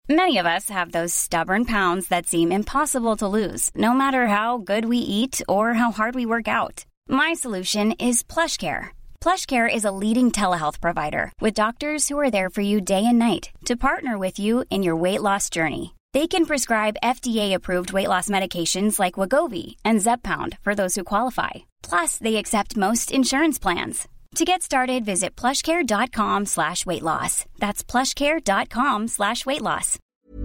Many of us have those stubborn pounds that seem impossible to lose, no matter how good we eat or how hard we work out. My solution is PlushCare. PlushCare is a leading telehealth provider with doctors who are there for you day and night to partner with you in your weight loss journey. They can prescribe FDA-approved weight loss medications like Wegovy and Zepbound for those who qualify. Plus, they accept most insurance plans. To get started, visit plushcare.com/weightloss. That's plushcare.com/weightloss.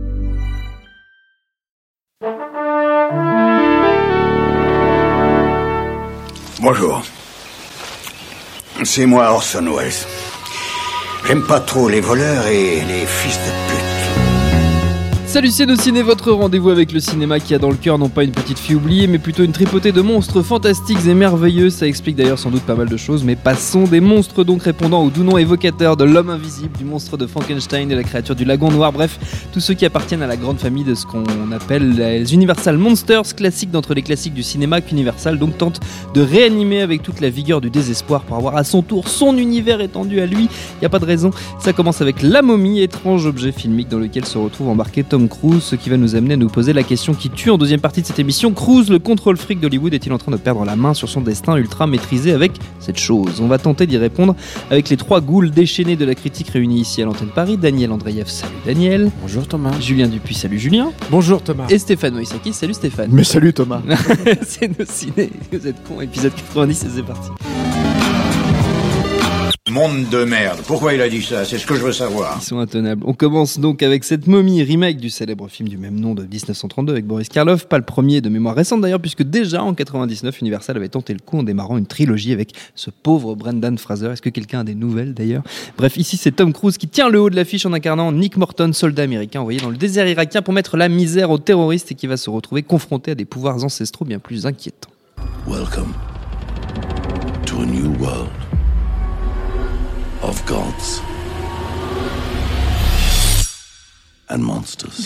Bonjour. C'est moi Orson Welles. J'aime pas trop les voleurs et les fils de pute. Salut Ciné, votre rendez-vous avec le cinéma qui a dans le cœur non pas une petite fille oubliée, mais plutôt une tripotée de monstres fantastiques et merveilleux. Ça explique d'ailleurs sans doute pas mal de choses, mais passons des monstres donc répondant au doux nom évocateur de l'homme invisible, du monstre de Frankenstein, de la créature du lagon noir, bref, tous ceux qui appartiennent à la grande famille de ce qu'on appelle les Universal Monsters, classiques d'entre les classiques du cinéma qu'Universal donc tente de réanimer avec toute la vigueur du désespoir pour avoir à son tour son univers étendu à lui. Y a pas de raison, ça commence avec La Momie, étrange objet filmique dans lequel se retrouve embarqué Tom Cruise, ce qui va nous amener à nous poser la question qui tue en deuxième partie de cette émission. Cruise, le contrôle fric d'Hollywood, est-il en train de perdre la main sur son destin ultra maîtrisé avec cette chose? On va tenter d'y répondre avec les trois ghouls déchaînés de la critique réunis ici à l'antenne Paris. Daniel Andreev, salut Daniel. Bonjour Thomas. Julien Dupuis, salut Julien. Bonjour Thomas. Et Stéphane Moïsaki, salut Stéphane. Mais salut Thomas. C'est nos ciné, vous êtes cons, épisode 90 et c'est parti. Monde de merde. Pourquoi il a dit ça? C'est ce que je veux savoir. Ils sont intenables. On commence donc avec cette Momie, remake du célèbre film du même nom de 1932 avec Boris Karloff. Pas le premier de mémoire récente d'ailleurs, puisque déjà en 99, Universal avait tenté le coup en démarrant une trilogie avec ce pauvre Brendan Fraser. Est-ce que quelqu'un a des nouvelles d'ailleurs? Bref, ici c'est Tom Cruise qui tient le haut de l'affiche en incarnant Nick Morton, soldat américain envoyé dans le désert irakien pour mettre la misère aux terroristes et qui va se retrouver confronté à des pouvoirs ancestraux bien plus inquiétants. Welcome to a new world of gods and monsters.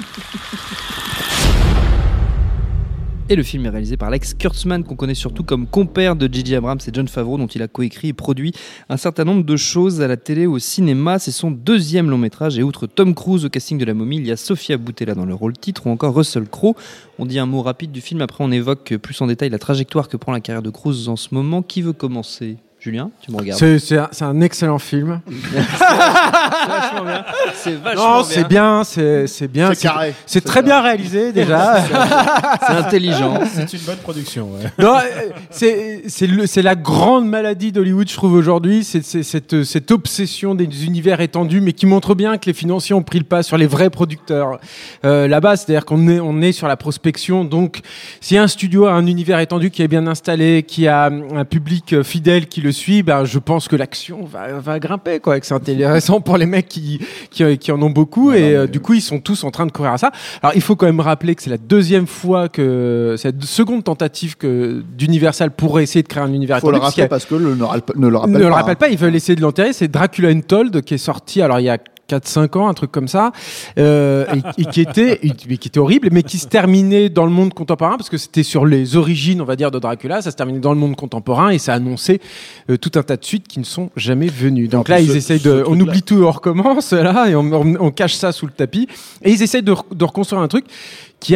Et le film est réalisé par Alex Kurtzman, qu'on connaît surtout comme compère de J.J. Abrams et Jon Favreau, dont il a coécrit et produit un certain nombre de choses à la télé, au cinéma. C'est son deuxième long métrage et outre Tom Cruise au casting de La Momie, il y a Sofia Boutella dans le rôle titre ou encore Russell Crowe. On dit un mot rapide du film, après on évoque plus en détail la trajectoire que prend la carrière de Cruise en ce moment. Qui veut commencer ? Julien, tu me regardes. C'est un excellent film. C'est vachement bien. C'est bien. C'est carré. C'est très bien réalisé déjà. C'est intelligent. C'est une bonne production. Ouais. Non, c'est la grande maladie d'Hollywood, je trouve aujourd'hui. C'est cette obsession des univers étendus, mais qui montre bien que les financiers ont pris le pas sur les vrais producteurs. Là-bas, c'est-à-dire qu'on est sur la prospection. Donc, si un studio a un univers étendu qui est bien installé, qui a un public fidèle qui le suit, ben, je pense que l'action va grimper, quoi, et que c'est intéressant pour les mecs qui en ont beaucoup, du coup ils sont tous en train de courir à ça. Alors il faut quand même rappeler que c'est la deuxième fois que c'est la seconde tentative que d'Universal pourrait essayer de créer un univers étendu. Il faut le rappeler parce que ne le rappelle pas. Ils veulent essayer de l'enterrer. C'est Dracula Untold qui est sorti, alors il y a 4-5 ans, un truc comme ça, et qui était horrible, mais qui se terminait dans le monde contemporain, parce que c'était sur les origines, on va dire, de Dracula. Ça se terminait dans le monde contemporain, et ça annonçait tout un tas de suites qui ne sont jamais venues. Donc là, ils essayent on oublie tout, on recommence, là, et on cache ça sous le tapis, et ils essayent de reconstruire un truc qui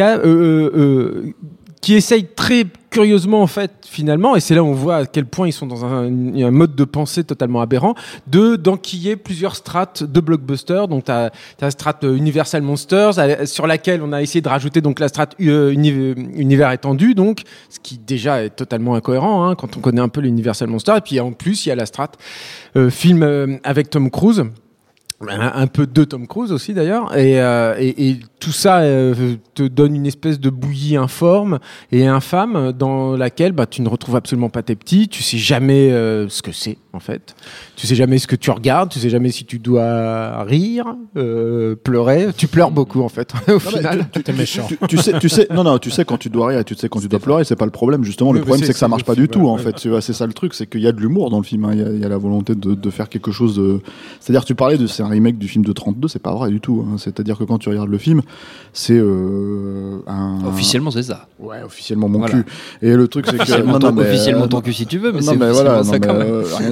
essaye très curieusement, en fait, finalement, et c'est là où on voit à quel point ils sont dans un mode de pensée totalement aberrant, d'enquiller plusieurs strates de blockbusters. Donc, t'as la strate Universal Monsters, sur laquelle on a essayé de rajouter donc la strate univers étendu, donc, ce qui déjà est totalement incohérent, hein, quand on connaît un peu l'Universal Monsters. Et puis, en plus, il y a la strate film avec Tom Cruise. Un peu de Tom Cruise aussi d'ailleurs, et tout ça te donne une espèce de bouillie informe et infâme dans laquelle tu ne retrouves absolument pas tes petits, tu sais jamais ce que c'est en fait, tu sais jamais ce que tu regardes, tu sais jamais si tu dois rire, pleurer, tu pleures beaucoup en fait au final. Tu es méchant. Tu sais quand tu dois rire et tu sais quand tu dois pleurer, c'est pas le problème justement. Le problème c'est que ça marche pas du tout en fait. C'est ça le truc, c'est qu'il y a de l'humour dans le film, hein. Il y a la volonté de faire quelque chose de. C'est-à-dire tu parlais c'est un remake du film de 32, c'est pas vrai du tout, hein. C'est-à-dire que quand tu regardes le film, c'est officiellement c'est ça. Ouais, officiellement mon cul. Et le truc c'est que officiellement ton cul si tu veux, mais c'est voilà, ça quand même.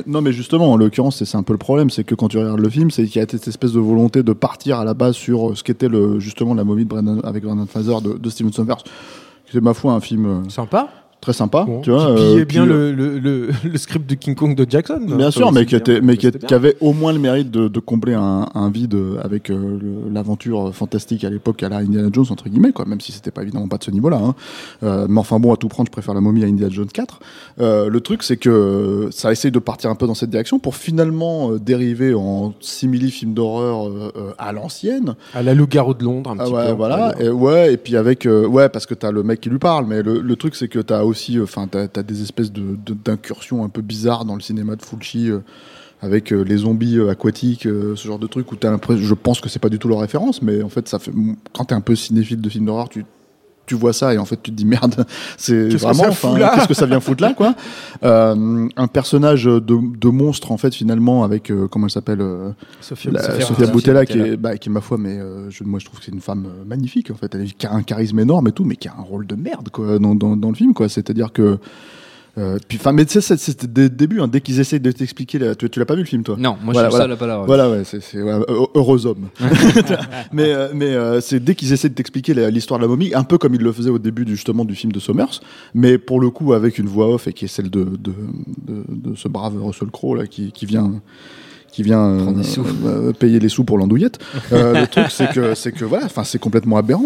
Non, mais justement, en l'occurrence, c'est un peu le problème, c'est que quand tu regardes le film, c'est qu'il y a cette espèce de volonté de partir à la base sur ce qu'était justement la momie avec Brendan Fraser de Steven Sommers. C'est ma foi un film Sympa. Très sympa, bon. tu vois. Qui pillait bien le script de King Kong de Jackson. Bien sûr, mais qui avait au moins le mérite de combler un vide avec l'aventure fantastique à l'époque à la Indiana Jones entre guillemets, quoi. Même si c'était pas évidemment pas de ce niveau-là. Hein. Mais enfin bon, à tout prendre, je préfère la momie à Indiana Jones 4. Le truc, c'est que ça essaye de partir un peu dans cette direction pour finalement dériver en simili film d'horreur à l'ancienne. À la Loup-garou de Londres, un petit peu. Voilà. Et puis avec parce que t'as le mec qui lui parle, mais le truc, c'est que t'as aussi, t'as des espèces d'incursions un peu bizarres dans le cinéma de Fulci avec les zombies aquatiques, ce genre de truc où t'as l'impression, je pense que c'est pas du tout leur référence, mais en fait ça fait, quand t'es un peu cinéphile de films d'horreur, tu vois ça et en fait tu te dis merde, c'est vraiment qu'est-ce que ça vient foutre là, quoi. Un personnage de monstre en fait finalement avec comment elle s'appelle, Sofia Boutella qui est ma foi, mais moi je trouve que c'est une femme magnifique en fait, elle a un charisme énorme et tout, mais qui a un rôle de merde quoi dans le film, quoi. C'est-à-dire que mais tu sais, c'était dès le début, dès qu'ils essayent de t'expliquer, tu l'as pas vu le film, toi? Non, moi je suis seul à pas l'avoir. Voilà, ouais, c'est heureux homme. mais c'est dès qu'ils essaient de t'expliquer l'histoire de la momie, un peu comme ils le faisaient au début justement du film de Sommers, mais pour le coup avec une voix off et qui est celle de ce brave Russell Crowe là qui vient payer les sous pour l'andouillette. Le truc, c'est que voilà, enfin, c'est complètement aberrant.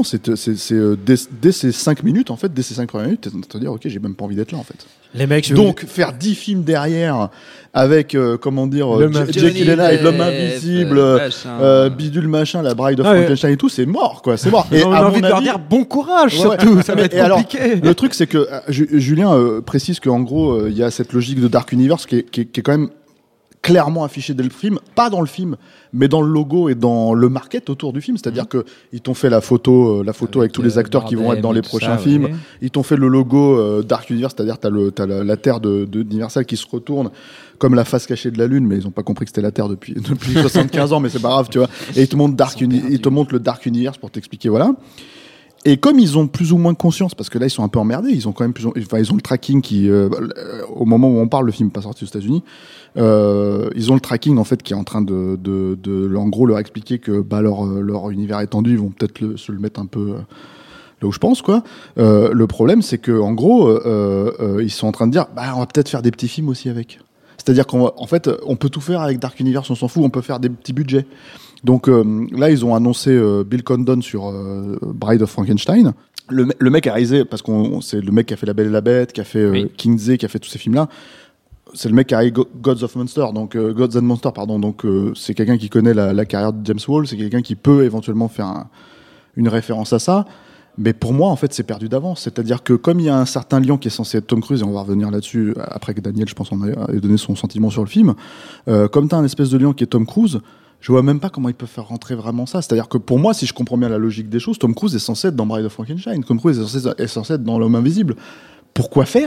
Dès ces 5 minutes, en fait, dès ces 5 premières minutes, t'es en train de dire, ok, j'ai même pas envie d'être là, en fait. Les mecs, donc, faire 10 films derrière, avec, Jake Gyllenhaal, l'homme invisible, bidule machin, la Bride of Frankenstein et tout, c'est mort, quoi, c'est mort. Et on a envie de leur dire bon courage, surtout, ça va être compliqué. Alors, le truc, c'est que, Julien précise qu'en gros, il y a cette logique de Dark Universe qui est quand même clairement affiché dès le film, pas dans le film, mais dans le logo et dans le market autour du film. C'est-à-dire que ils t'ont fait la photo avec tous les acteurs qui vont être dans les prochains films. Ouais. Ils t'ont fait le logo Dark Universe, c'est-à-dire t'as la Terre d'Universal qui se retourne comme la face cachée de la Lune, mais ils ont pas compris que c'était la Terre depuis 75 ans, mais c'est pas grave, tu vois. Et ils te montrent le Dark Universe pour t'expliquer, voilà. Et comme ils ont plus ou moins conscience, parce que là ils sont un peu emmerdés, ils ont quand même ils ont le tracking qui, au moment où on parle, le film n'est pas sorti aux États-Unis, ils ont le tracking en fait qui est en train de en gros leur expliquer que leur univers étendu, ils vont peut-être se le mettre un peu là où je pense, quoi. Le problème, c'est que en gros, ils sont en train de dire, on va peut-être faire des petits films aussi avec. C'est-à-dire qu'en fait, on peut tout faire avec Dark Universe, on s'en fout, on peut faire des petits budgets. Donc là, ils ont annoncé Bill Condon sur Bride of Frankenstein. Le mec a réalisé, parce que c'est le mec qui a fait La Belle et la Bête, qui a fait Kingsley, qui a fait tous ces films-là. C'est le mec qui a réalisé Gods and Monsters, donc c'est quelqu'un qui connaît la carrière de James Whale, c'est quelqu'un qui peut éventuellement faire une référence à ça. Mais pour moi, en fait, c'est perdu d'avance. C'est-à-dire que comme il y a un certain lion qui est censé être Tom Cruise, et on va revenir là-dessus après que Daniel, je pense, en ait donné son sentiment sur le film, comme t'as un espèce de lion qui est Tom Cruise, je vois même pas comment ils peuvent faire rentrer vraiment ça. C'est-à-dire que pour moi, si je comprends bien la logique des choses, Tom Cruise est censé être dans Bride of Frankenstein. Tom Cruise est censé être dans L'Homme Invisible. Pourquoi faire ?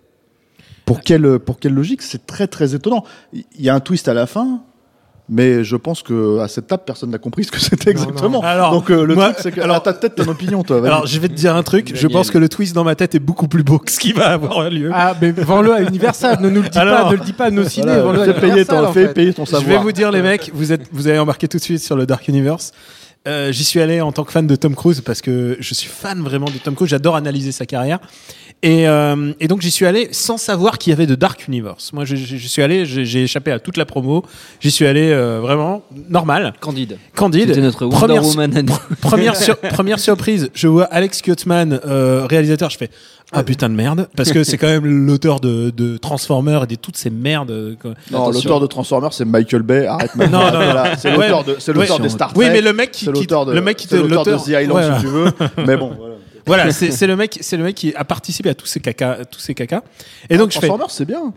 Pour quelle logique ? C'est très très étonnant. Il y a un twist à la fin, mais je pense que à cette table, personne n'a compris ce que c'était exactement. Alors, donc truc, c'est que ta tête, ton opinion, toi. Vas-y. Alors, je vais te dire un truc. Je pense que le twist dans ma tête est beaucoup plus beau que ce qui va avoir lieu. Ah, mais vends-le à Universal. Ne nous le dis pas. Ne le dis pas à nos ciné. Voilà, fais payer ton savoir. Je vais vous dire, les mecs, vous avez embarqué tout de suite sur le Dark Universe. J'y suis allé en tant que fan de Tom Cruise parce que je suis fan vraiment de Tom Cruise. J'adore analyser sa carrière. Et donc j'y suis allé sans savoir qu'il y avait de Dark Universe. Moi, je suis allé, j'ai échappé à toute la promo. J'y suis allé vraiment normal. Candide. C'était notre Wonder Woman. Première surprise. Je vois Alex Kurtzman, réalisateur. Je fais putain de merde, parce que c'est quand même l'auteur de Transformers et de toutes ces merdes. Non, l'auteur de Transformers, c'est Michael Bay. Arrête maintenant. Non. C'est l'auteur de Star Trek. Oui, mais le mec qui l'auteur de The Island, si tu veux. Mais bon, voilà. Voilà, c'est le mec qui a participé à tous ces caca. Et donc Transformers, c'est bien.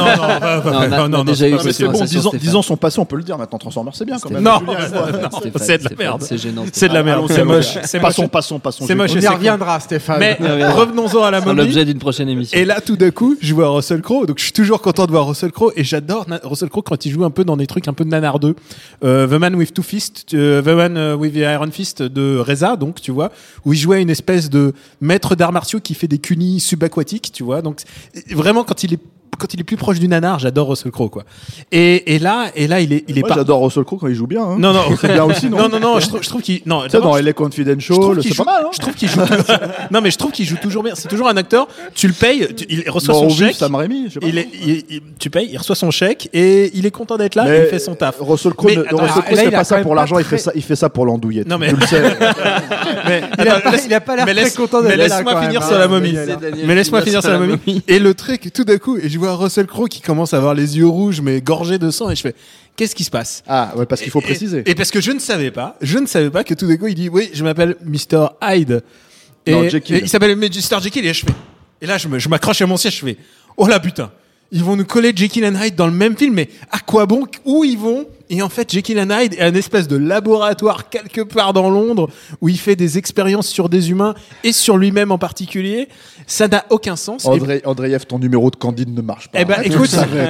Non, déjà eu. C'est bon, 10 ans sont passés, on peut le dire maintenant. Transformers, c'est bien quand même. Non, c'est de la merde. C'est gênant. C'est de la merde. C'est moche. Passons. C'est moche. On y reviendra, Stéphane. Mais revenons-en à la momie. L'objet d'une prochaine émission. Et là, tout d'un coup, je vois Russell Crowe. Donc, je suis toujours content de voir Russell Crowe. Et j'adore Russell Crowe quand il joue un peu dans des trucs un peu de nanardeux. The Man with Two Fists, The Man with the Iron Fist de Reza, donc, tu vois, où il jouait une espèce de maître d'arts martiaux qui fait des cunis subaquatiques, tu vois. Donc, vraiment, quand il est plus proche du nanar, j'adore Russell Crowe, quoi. Et là, il est Moi, j'adore Russell Crowe quand il joue bien. Hein. Non, c'est bien aussi, non? Non, je trouve qu'il, non. Tu sais, dans LA Confidential, c'est pas mal, hein. Je trouve qu'il joue. Non, mais je trouve qu'il joue toujours bien. C'est toujours un acteur. Tu le payes, il reçoit son chèque. Sam Raimi, je sais pas. Tu payes, il reçoit son chèque et il est content d'être là. Et il fait son taf. Russell Crowe, c'est pas ça pour l'argent. Il fait ça pour l'andouillette. Non, mais tu le sais. Il a pas l'air très content d'être là. Mais laisse-moi finir sur la momie. Mais laisse-moi finir sur la momie. Et le truc, tout d'un coup, et je vois Russell Crowe qui commence à avoir les yeux rouges, mais gorgés de sang, et je fais, qu'est-ce qui se passe? Ah, ouais, parce qu'il faut préciser. Et parce que je ne savais pas que tout d'un coup, il dit, oui, je m'appelle Mr. Hyde. Et il s'appelle Mr. Jekyll, et là, je m'accroche à mon siège, je fais, oh là, putain. Ils vont nous coller Jekyll and Hyde dans le même film, mais à quoi bon? Où ils vont? Et en fait, Jekyll and Hyde est un espèce de laboratoire quelque part dans Londres où il fait des expériences sur des humains et sur lui-même en particulier. Ça n'a aucun sens. Andreev, ton numéro de Candide ne marche pas. Eh ben, écoute,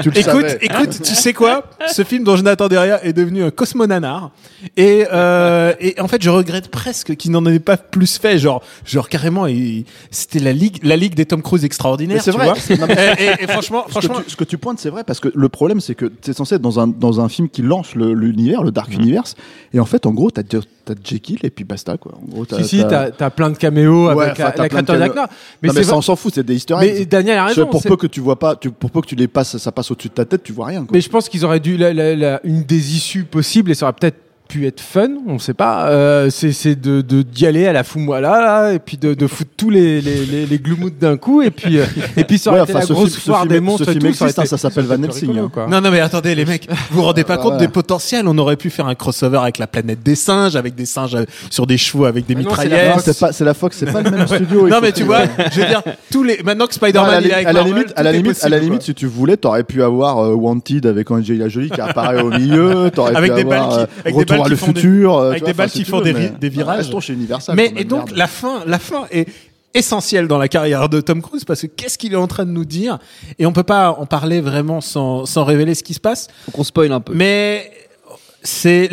tu sais quoi? Ce film dont je n'attendais rien est devenu un cosmonanar. Et en fait, je regrette presque qu'il n'en ait pas plus fait. Genre carrément, c'était la ligue des Tom Cruise extraordinaires. C'est vrai. Et franchement, ce que tu pointes, c'est vrai parce que le problème, c'est que c'est censé être dans un film qui lance l'univers, le Dark Universe, et en fait, en gros, t'as Jekyll et puis basta, quoi. En gros, t'as plein de caméos avec la créature d'acteur. Mais ça, on s'en fout, c'est des easter eggs. Mais Daniel a raison. Pour peu que tu vois pas, pour peu que tu les passes, ça passe au-dessus de ta tête, tu vois rien, quoi. Mais je pense qu'ils auraient dû une des issues possibles, et ça aurait peut-être pu être fun, on sait pas, c'est d'y aller à la foumoila et puis de foutre tous les gloomouts d'un coup et puis ça aurait été la grosse foire des monstres et tout, ça s'appelle Van Helsing, hein. Non mais attendez les mecs, vous vous rendez pas compte des potentiels. On aurait pu faire un crossover avec la planète des singes, avec des singes sur des chevaux avec des mitraillettes. C'est la Fox, c'est pas le même studio. Non mais tu vois, je veux dire maintenant que Spider-Man il est avec Marvel, à la limite si tu voulais, t'aurais pu avoir Wanted avec Angelina Jolie qui apparaît au milieu, t'aurais pu avoir Retour à le futur, avec des balles qui font des virages. Restons chez Universal. Mais et donc la fin est essentielle dans la carrière de Tom Cruise parce que qu'est-ce qu'il est en train de nous dire, et on peut pas en parler vraiment sans révéler ce qui se passe. Faut qu'on spoil un peu. Mais c'est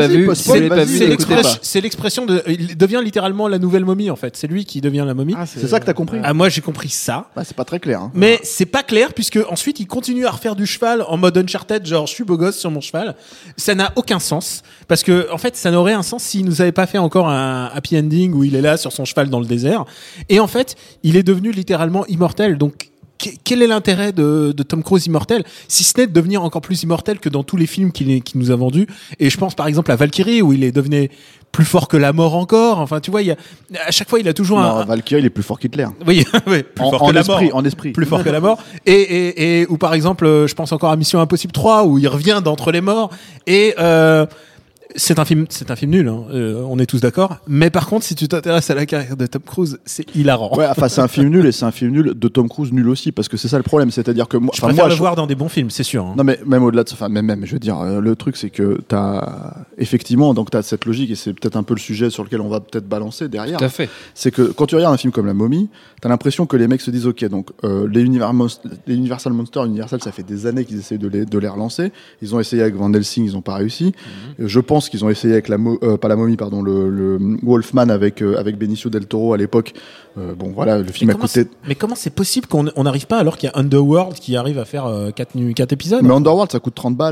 l'expression de, il devient littéralement la nouvelle momie en fait. C'est lui qui devient la momie. C'est ça que t'as compris. Moi j'ai compris ça. C'est pas très clair. Hein. Mais c'est pas clair puisque ensuite il continue à refaire du cheval en mode Uncharted, genre je suis beau gosse sur mon cheval. Ça n'a aucun sens parce que en fait ça n'aurait un sens s'il nous avait pas fait encore un happy ending où il est là sur son cheval dans le désert. Et en fait il est devenu littéralement immortel. Donc quel est l'intérêt de Tom Cruise immortel, si ce n'est de devenir encore plus immortel que dans tous les films qu'il nous a vendus. Et je pense par exemple à Valkyrie où il est devenu plus fort que la mort encore. Enfin, tu vois, à chaque fois, il a toujours Valkyrie, il est plus fort qu'Hitler. Oui, plus fort que la mort. En esprit. Plus fort que la mort. Et ou par exemple, je pense encore à Mission Impossible 3 où il revient d'entre les morts. Et c'est un film nul, hein. On est tous d'accord. Mais par contre, si tu t'intéresses à la carrière de Tom Cruise, c'est hilarant. Ouais, enfin, c'est un film nul et c'est un film nul de Tom Cruise nul aussi, parce que c'est ça le problème. C'est-à-dire que moi, je préfère le voir dans des bons films, c'est sûr. Hein. Non, mais même au-delà de ça, enfin, même, je veux dire, le truc, c'est que effectivement, donc t'as cette logique et c'est peut-être un peu le sujet sur lequel on va peut-être balancer derrière. Tout à fait. C'est que quand tu regardes un film comme La Momie, t'as l'impression que les mecs se disent, ok, donc les Universal Monsters, Universal, ça fait des années qu'ils essayent de les relancer. Ils ont essayé avec Van Helsing, ils ont pas réussi. Je pense qu'ils ont essayé avec pas la momie, pardon, le Wolfman avec Benicio del Toro à l'époque. Bon, voilà, le film a coûté. Mais comment c'est possible qu'on n'arrive pas alors qu'il y a Underworld qui arrive à faire 4 épisodes? Mais Underworld, ça coûte 30 balles.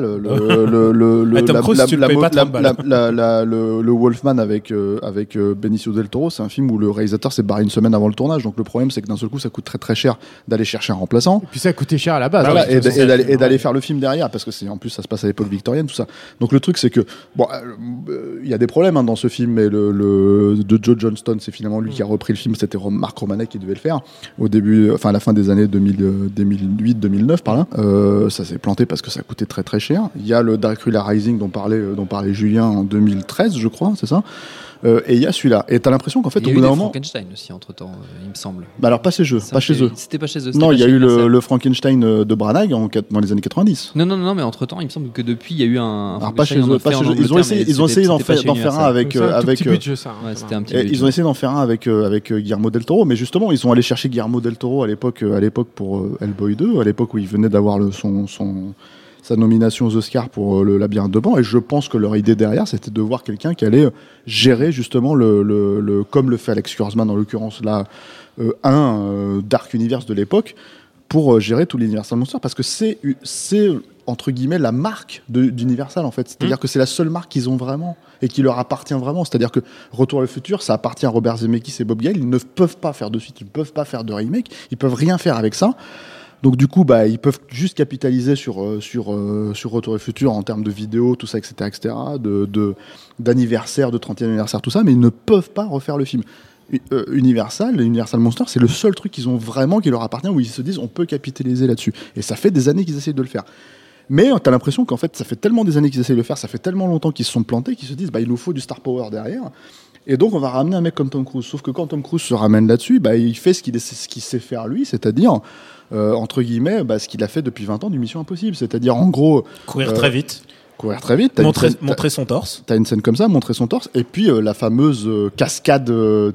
Le Wolfman avec Benicio del Toro, c'est un film où le réalisateur s'est barré une semaine avant le tournage. Donc le problème, c'est que d'un seul coup, ça coûte très très cher d'aller chercher un remplaçant. Et puis ça a coûté cher à la base. Voilà, et d'aller faire le film derrière, parce que en plus ça se passe à l'époque victorienne, tout ça. Donc le truc, c'est que bon, il y a des problèmes dans ce film, mais de Joe Johnston, c'est finalement lui qui a repris le film. C'était Marc Romanek qui devait le faire au début, enfin à la fin des années 2008-2009 par là. Ça s'est planté parce que ça coûtait très très cher. Il y a le Dracula Rising dont parlait Julien en 2013, je crois, c'est ça. Et il y a celui-là. Et t'as l'impression qu'en fait, au bout d'un moment. Il y a eu Frankenstein aussi entre temps, il me semble. Bah alors pas chez eux, pas chez eux. C'était pas chez eux. Non, il y a eu le Frankenstein de Branagh dans les années 90. Non, mais entre temps, il me semble que depuis, il y a eu un. Alors pas chez eux, pas chez eux. Ils ont essayé d'en faire un avec. Ils ont essayé d'en faire un avec Guillermo del Toro, mais justement, ils sont allés chercher Guillermo del Toro à l'époque pour Hellboy 2, à l'époque où il venait d'avoir sa nomination aux Oscars pour le Labyrinthe de Pan, et je pense que leur idée derrière, c'était de voir quelqu'un qui allait gérer justement comme le fait Alex Kurtzman en l'occurrence là, Dark Universe de l'époque, pour gérer tout l'Universal Monsters, parce que c'est entre guillemets la marque d'Universal en fait. C'est-à-dire que c'est la seule marque qu'ils ont vraiment et qui leur appartient vraiment. C'est-à-dire que Retour à le futur, ça appartient à Robert Zemeckis et Bob Gale. Ils ne peuvent pas faire de suite, ils ne peuvent pas faire de remake, ils peuvent rien faire avec ça. Donc du coup, ils peuvent juste capitaliser sur Retour à le futur en termes de vidéos, tout ça, etc., d'anniversaire, de 30e anniversaire, tout ça, mais ils ne peuvent pas refaire le film. Universal Monsters, c'est le seul truc qu'ils ont vraiment qui leur appartient, où ils se disent on peut capitaliser là-dessus. Et ça fait des années qu'ils essayent de le faire. Mais t'as l'impression qu'en fait, ça fait tellement des années qu'ils essayent de le faire, ça fait tellement longtemps qu'ils se sont plantés, qu'ils se disent il nous faut du star power derrière. Et donc on va ramener un mec comme Tom Cruise. Sauf que quand Tom Cruise se ramène là-dessus, il fait ce qu'il sait faire lui, c'est-à-dire entre guillemets ce qu'il a fait depuis 20 ans du Mission Impossible. C'est-à-dire en gros courir très vite. Montrer son torse. T'as une scène comme ça, montrer son torse, et puis la fameuse cascade,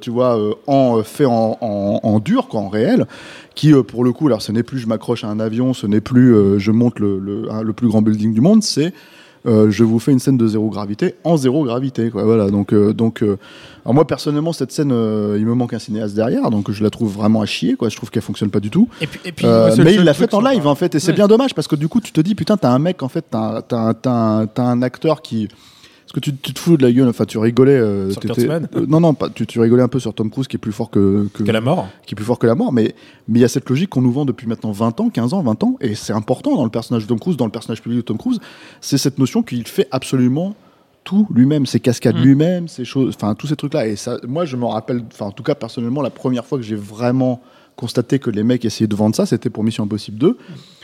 fait en dur, en réel, qui pour le coup, alors ce n'est plus je m'accroche à un avion, ce n'est plus je monte le plus grand building du monde, c'est je vous fais une scène de zéro gravité en zéro gravité, quoi. Voilà. Donc, alors moi personnellement, cette scène, il me manque un cinéaste derrière, donc je la trouve vraiment à chier, quoi. Je trouve qu'elle fonctionne pas du tout. Et puis, mais il l'a fait en live, en fait, et c'est bien dommage parce que du coup, tu te dis putain, t'as un mec, en fait, t'as un acteur qui. Parce que tu te fous de la gueule, enfin tu rigolais. Sur Kurtzman non, pas, tu rigolais un peu sur Tom Cruise qui est plus fort que la mort. Qui est plus fort que la mort, mais il y a cette logique qu'on nous vend depuis maintenant 20 ans, 15 ans, 20 ans, et c'est important dans le personnage de Tom Cruise, dans le personnage public de Tom Cruise, c'est cette notion qu'il fait absolument tout lui-même, ses cascades lui-même, ses choses, enfin tous ces trucs-là. Et ça, moi je me rappelle, enfin en tout cas personnellement, la première fois que j'ai vraiment constaté que les mecs essayaient de vendre ça, c'était pour Mission Impossible 2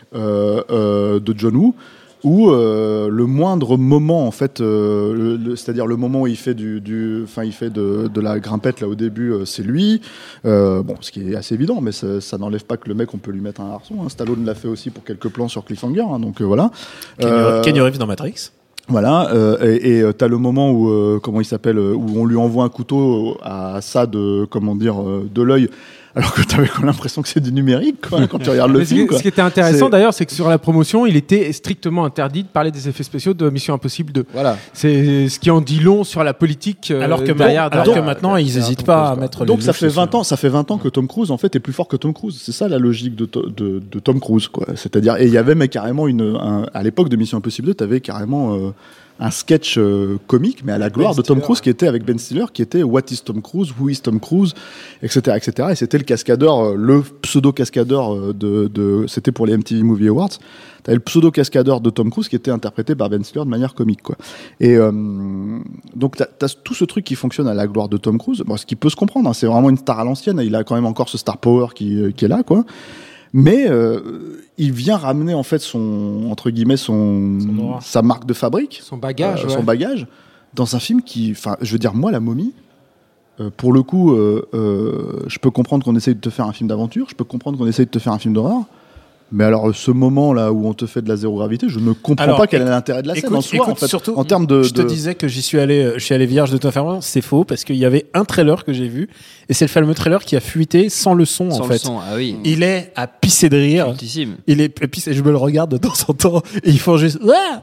de John Woo. Où le moindre moment, en fait, c'est-à-dire le moment où il fait il fait de la grimpette là au début, c'est lui. Ce qui est assez évident, mais ça n'enlève pas que le mec, on peut lui mettre un harçon. Hein. Stallone l'a fait aussi pour quelques plans sur Cliffhanger, hein, donc voilà. Kenny Reeves dans Matrix. Voilà, et t'as le moment où comment il s'appelle, où on lui envoie un couteau à ça de l'œil. Alors que t'avais l'impression que c'est du numérique quand tu regardes le film. Ce qui était intéressant d'ailleurs, c'est que sur la promotion, il était strictement interdit de parler des effets spéciaux de Mission Impossible 2. Voilà. C'est ce qui en dit long sur la politique. Alors que maintenant, ils n'hésitent pas à mettre. Donc ça fait 20 ans que Tom Cruise en fait est plus fort que Tom Cruise. C'est ça la logique de Tom Cruise, quoi. C'est-à-dire, et il y avait carrément à l'époque de Mission Impossible 2, t'avais carrément un sketch comique, mais à la gloire de Tom Cruise, qui était avec Ben Stiller, qui était What is Tom Cruise, Who is Tom Cruise, etc., etc. Et c'était le cascadeur, le pseudo-cascadeur c'était pour les MTV Movie Awards. T'avais le pseudo-cascadeur de Tom Cruise qui était interprété par Ben Stiller de manière comique, quoi. Et donc t'as tout ce truc qui fonctionne à la gloire de Tom Cruise, ce qui peut se comprendre, hein, c'est vraiment une star à l'ancienne, il a quand même encore ce star power qui est là, quoi. Mais il vient ramener en fait sa marque de fabrique, son bagage dans un film qui, enfin, je veux dire, moi, La Momie, pour le coup, je peux comprendre qu'on essaye de te faire un film d'aventure, je peux comprendre qu'on essaye de te faire un film d'horreur. Mais alors, ce moment-là où on te fait de la zéro gravité, je ne comprends pas quel est l'intérêt de la scène en soi, en fait. Surtout, en termes de. Je te disais que je suis allé vierge de toi faire, c'est faux, parce qu'il y avait un trailer que j'ai vu, et c'est le fameux trailer qui a fuité sans le son, en fait. Le son, ah oui. Il est à pisser de rire. Cultissime. Il est pissé, je me le regarde de temps en temps, et ils font juste,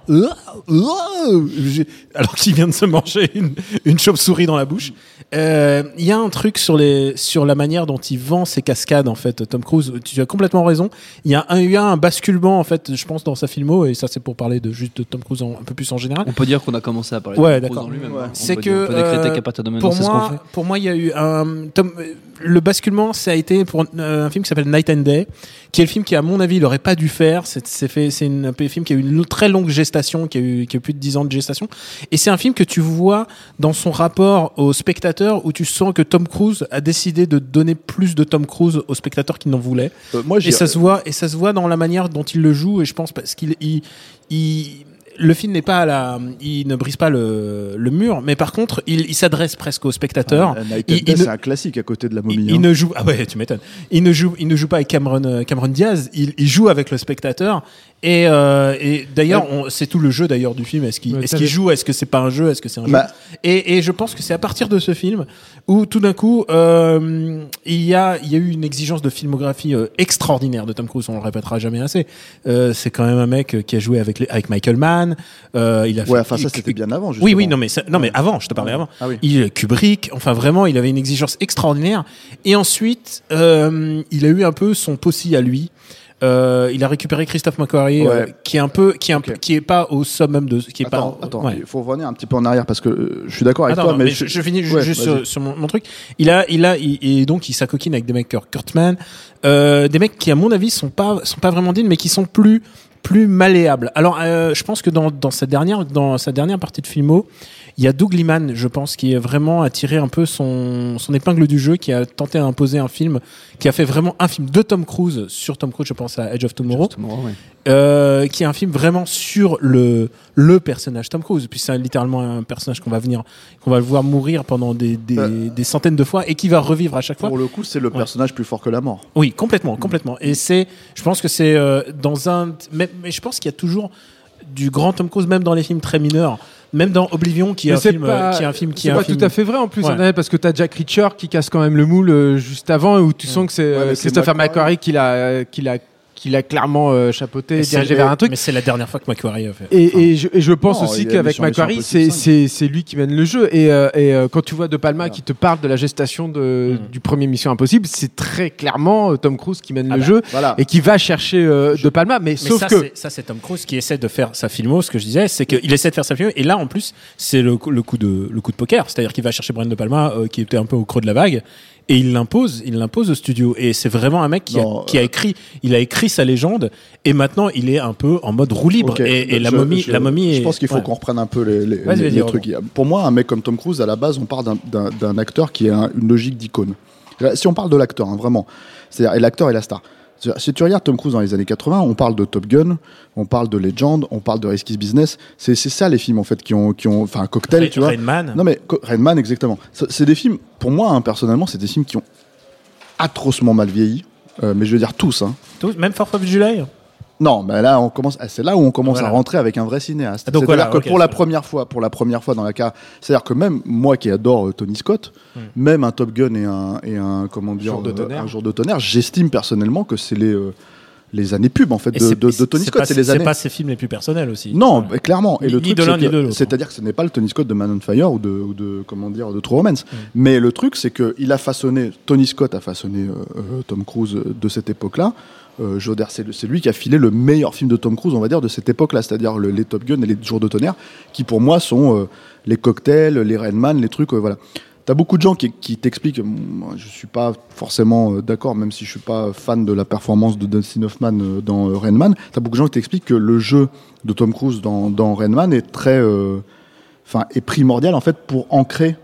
alors qu'il vient de se manger une chauve-souris dans la bouche. Il y a un truc sur la manière dont il vend ses cascades, en fait, Tom Cruise. Tu as complètement raison. Il y a un basculement, en fait, je pense, dans sa filmo, et ça c'est pour parler juste de Tom Cruise un peu plus en général. On peut dire qu'on a commencé à parler de Tom Cruise en lui-même. Ouais. C'est on peut décréter qu'à partir de maintenant, c'est ce qu'on fait. Pour moi, il y a eu le basculement, ça a été pour un film qui s'appelle Night and Day, qui est le film qui, à mon avis, il aurait pas dû faire. C'est un film qui a eu une très longue gestation, qui a eu plus de 10 ans de gestation. Et c'est un film que tu vois dans son rapport au spectateur, où tu sens que Tom Cruise a décidé de donner plus de Tom Cruise au spectateur qui n'en voulait. Et ça se voit dans la manière dont il le joue, et je pense parce qu'il le film n'est pas il ne brise pas le mur, mais par contre, il s'adresse presque au spectateur. C'est un classique à côté de La Momie. Il ne joue, ah ouais, tu m'étonnes. Il ne joue pas avec Cameron Diaz. Il joue avec le spectateur. Et d'ailleurs, c'est tout le jeu d'ailleurs du film. Est-ce qu'il joue? Est-ce que c'est pas un jeu? Est-ce que c'est un jeu? Et je pense que c'est à partir de ce film où tout d'un coup, il y a eu une exigence de filmographie extraordinaire de Tom Cruise. On le répétera jamais assez. C'est quand même un mec qui a joué avec Michael Mann. Il a fait, ça c'était bien avant. Justement. Oui, mais avant. Je te parlais avant. Ah oui. Kubrick. Enfin, vraiment, il avait une exigence extraordinaire. Et ensuite, il a eu un peu son possi à lui. Il a récupéré Christophe McQuarrie, qui est pas au summum de, qui est attends, pas. Attends, il faut revenir un petit peu en arrière parce que je suis d'accord avec toi, mais je finis juste sur mon truc. Et donc il s'acoquine avec des mecs comme Kurtzman, des mecs qui à mon avis sont pas vraiment dignes, mais qui sont plus malléables. Alors je pense que dans sa dernière partie de filmo, il y a Doug Liman, je pense, qui est vraiment a tiré un peu son épingle du jeu, qui a tenté d'imposer un film, qui a fait vraiment un film de Tom Cruise sur Tom Cruise, je pense à Edge of Tomorrow, qui est un film vraiment sur le personnage Tom Cruise. Puis c'est littéralement un personnage qu'on va le voir mourir pendant des centaines de fois et qui va revivre à chaque fois. Pour le coup, c'est le personnage plus fort que la mort. Oui, complètement. Et je pense que c'est mais je pense qu'il y a toujours du grand Tom Cruise, même dans les films très mineurs. Même dans Oblivion, qui est un film tout à fait vrai en plus, parce que t'as Jack Reacher qui casse quand même le moule juste avant, où tu sens que c'est Christopher McQuarrie qui l'a clairement chapeauté, dirigé vers un truc. Mais c'est la dernière fois que McQuarrie a fait. Et je pense aussi qu'avec McQuarrie, c'est lui qui mène le jeu. Et quand tu vois De Palma qui te parle de la gestation du premier Mission Impossible, c'est très clairement Tom Cruise qui mène le jeu et qui va chercher De Palma. Mais sauf que c'est Tom Cruise qui essaie de faire sa filmo. Ce que je disais, c'est qu'il essaie de faire sa filmo. Et là, en plus, c'est le coup de poker, c'est-à-dire qu'il va chercher Brian De Palma, qui était un peu au creux de la vague. Et il l'impose au studio. Et c'est vraiment un mec qui a écrit sa légende. Et maintenant, il est un peu en mode roue libre. Et la momie je pense qu'il faut qu'on reprenne un peu les trucs. Pour moi, un mec comme Tom Cruise, à la base, on parle d'un acteur qui a une logique d'icône. Si on parle de l'acteur, vraiment. C'est-à-dire, et l'acteur est la star. Si tu regardes Tom Cruise dans les années 80, on parle de Top Gun, on parle de Legend, on parle de Risky Business. C'est ça les films en fait qui ont enfin Cocktail, tu vois. Rain Man. Non mais Rain Man, exactement. C'est des films, pour moi personnellement, c'est des films qui ont atrocement mal vieilli. Mais je veux dire tous. Tous, même 4th of July. Non, mais là c'est là où on commence à rentrer avec un vrai cinéaste. C'est-à-dire que pour la première fois dans la carrière, c'est-à-dire que même moi qui adore Tony Scott, même un Top Gun et un comment dire un jour de tonnerre, j'estime personnellement que c'est les années pub en fait de Tony Scott. C'est pas ses films les plus personnels aussi. Non, mais clairement. Et le truc, c'est-à-dire que ce n'est pas le Tony Scott de Man on Fire ou de comment dire de True Romance. Mais le truc, c'est que Tony Scott a façonné Tom Cruise de cette époque-là. C'est lui qui a filé le meilleur film de Tom Cruise, on va dire, de cette époque-là, c'est-à-dire les Top Gun et les Jours de tonnerre, qui pour moi sont les Cocktails, les Rain Man, les trucs, voilà. T'as beaucoup de gens qui t'expliquent, moi, je suis pas forcément d'accord, même si je suis pas fan de la performance de Dustin Hoffman dans Rain Man. T'as beaucoup de gens qui t'expliquent que le jeu de Tom Cruise dans Rain Man est est primordial en fait pour ancrer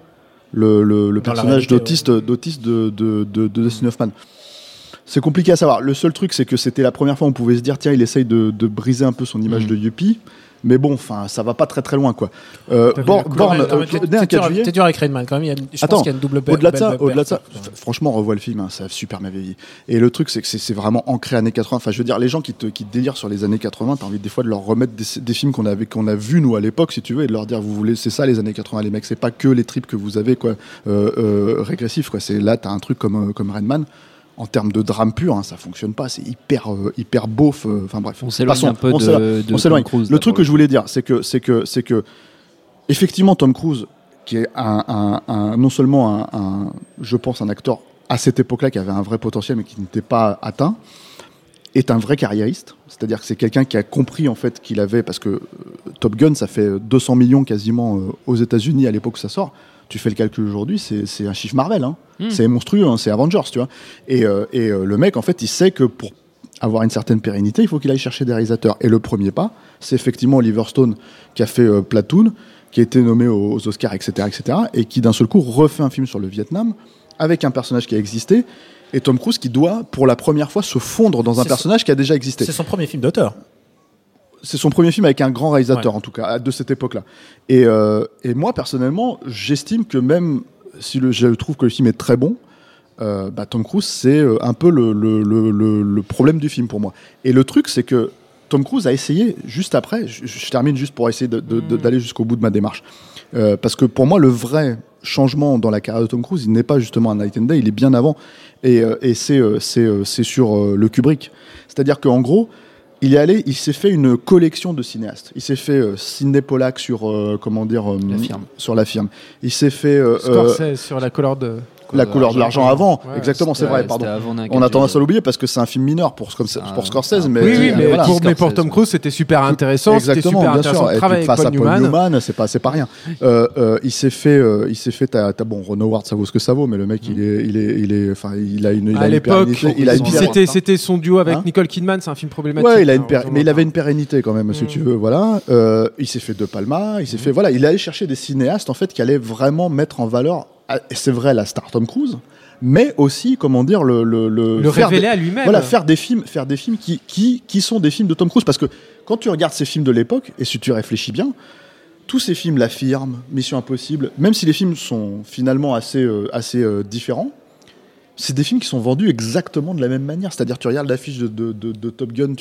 le personnage d'autiste de Dustin Hoffman. C'est compliqué à savoir. Le seul truc, c'est que c'était la première fois où on pouvait se dire, tiens, il essaye de briser un peu son image de yuppie. Mais bon, ça va pas très très loin, quoi. Born, né un 4 juillet. C'est dur avec Redman quand même. Je pense qu'il y a une double belle. Au-delà de ça, franchement, revois le film, ça a super bien vieilli. Et le truc, c'est que c'est vraiment ancré années 80. Enfin, je veux dire, les gens qui délirent sur les années 80, t'as envie des fois de leur remettre des films qu'on a vus nous à l'époque, si tu veux, et de leur dire, c'est ça les années 80, les mecs, c'est pas que les tripes que vous avez, quoi, régressifs, quoi. C'est là, t'as un truc comme Redman. En termes de drame pur, ça fonctionne pas. C'est hyper beauf. Enfin bref. On s'éloigne un peu de Tom Cruise. Le truc que je voulais dire, c'est que effectivement Tom Cruise, qui est non seulement je pense un acteur à cette époque-là qui avait un vrai potentiel mais qui n'était pas atteint, est un vrai carriériste. C'est-à-dire que c'est quelqu'un qui a compris en fait qu'il avait, parce que Top Gun, ça fait 200 millions quasiment aux États-Unis à l'époque où ça sort. Tu fais le calcul aujourd'hui, c'est un chiffre Marvel, c'est monstrueux, c'est Avengers, tu vois. Et le mec, en fait, il sait que pour avoir une certaine pérennité, il faut qu'il aille chercher des réalisateurs. Et le premier pas, c'est effectivement Oliver Stone qui a fait Platoon, qui a été nommé aux Oscars, etc., et qui d'un seul coup refait un film sur le Vietnam avec un personnage qui a existé. Et Tom Cruise qui doit, pour la première fois, se fondre dans un personnage qui a déjà existé. C'est son premier film d'auteur. C'est son premier film avec un grand réalisateur, en tout cas, de cette époque-là. Et moi, personnellement, j'estime que même si je trouve que le film est très bon, Tom Cruise, c'est un peu le problème du film pour moi. Et le truc, c'est que Tom Cruise a essayé, juste après, je termine juste pour essayer d'aller jusqu'au bout de ma démarche, parce que pour moi, le vrai changement dans la carrière de Tom Cruise, il n'est pas justement un Night and Day, il est bien avant. Et c'est sur le Kubrick. C'est-à-dire qu'en gros, il s'est fait une collection de cinéastes. Il s'est fait Sidney Pollack sur La Firme. sur La Firme. Il s'est fait Scorsese sur La Couleur de La couleur de l'argent avant. Ouais, Exactement, c'est vrai, pardon. Avant On a tendance à l'oublier parce que c'est un film mineur pour Scorsese, mais Oui, mais voilà. pour Tom Cruise, c'était super intéressant. Exactement, c'était super bien intéressant sûr. de Et travailler puis avec face à Paul Newman. c'est pas rien. Il s'est fait, bon, Ron Howard, ça vaut ce que ça vaut, mais le mec, il a une À l'époque, pérennité. c'était son duo avec Hein Nicole Kidman, c'est un film problématique. Ouais, mais il avait une pérennité quand même, si tu veux, voilà. Il s'est fait De Palma, il allait chercher des cinéastes, en fait, qui allaient vraiment mettre en valeur, c'est vrai, la star Tom Cruise, mais aussi, comment dire, le révéler à lui-même. Voilà, faire des films qui sont des films de Tom Cruise, parce que quand tu regardes ces films de l'époque, et si tu réfléchis bien, tous ces films, La Firme, Mission Impossible, même si les films sont finalement assez différents, c'est des films qui sont vendus exactement de la même manière. C'est-à-dire, tu regardes l'affiche de Top Gun,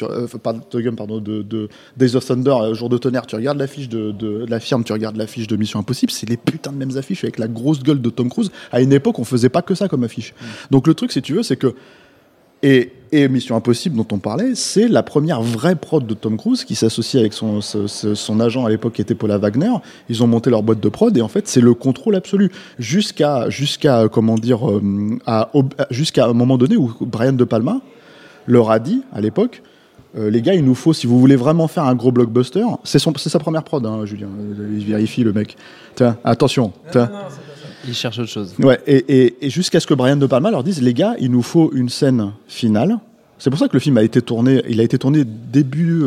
de Days of Thunder, Jour de tonnerre, tu regardes l'affiche de La Firme, tu regardes l'affiche de Mission Impossible, c'est les putains de mêmes affiches avec la grosse gueule de Tom Cruise. À une époque, on faisait pas que ça comme affiche. Donc le truc, si tu veux, c'est que et Mission Impossible dont on parlait, c'est la première vraie prod de Tom Cruise qui s'associe avec son agent à l'époque qui était Paula Wagner. Ils ont monté leur boîte de prod et en fait c'est le contrôle absolu jusqu'à comment dire jusqu'à un moment donné où Brian De Palma leur a dit à l'époque les gars, il nous faut, si vous voulez vraiment faire un gros blockbuster, c'est sa première prod, hein, Julien. Il vérifie le mec. Tiens, attention. Tiens. Il cherche autre chose. Ouais, et jusqu'à ce que Brian De Palma leur dise, les gars, il nous faut une scène finale. C'est pour ça que le film a été tourné début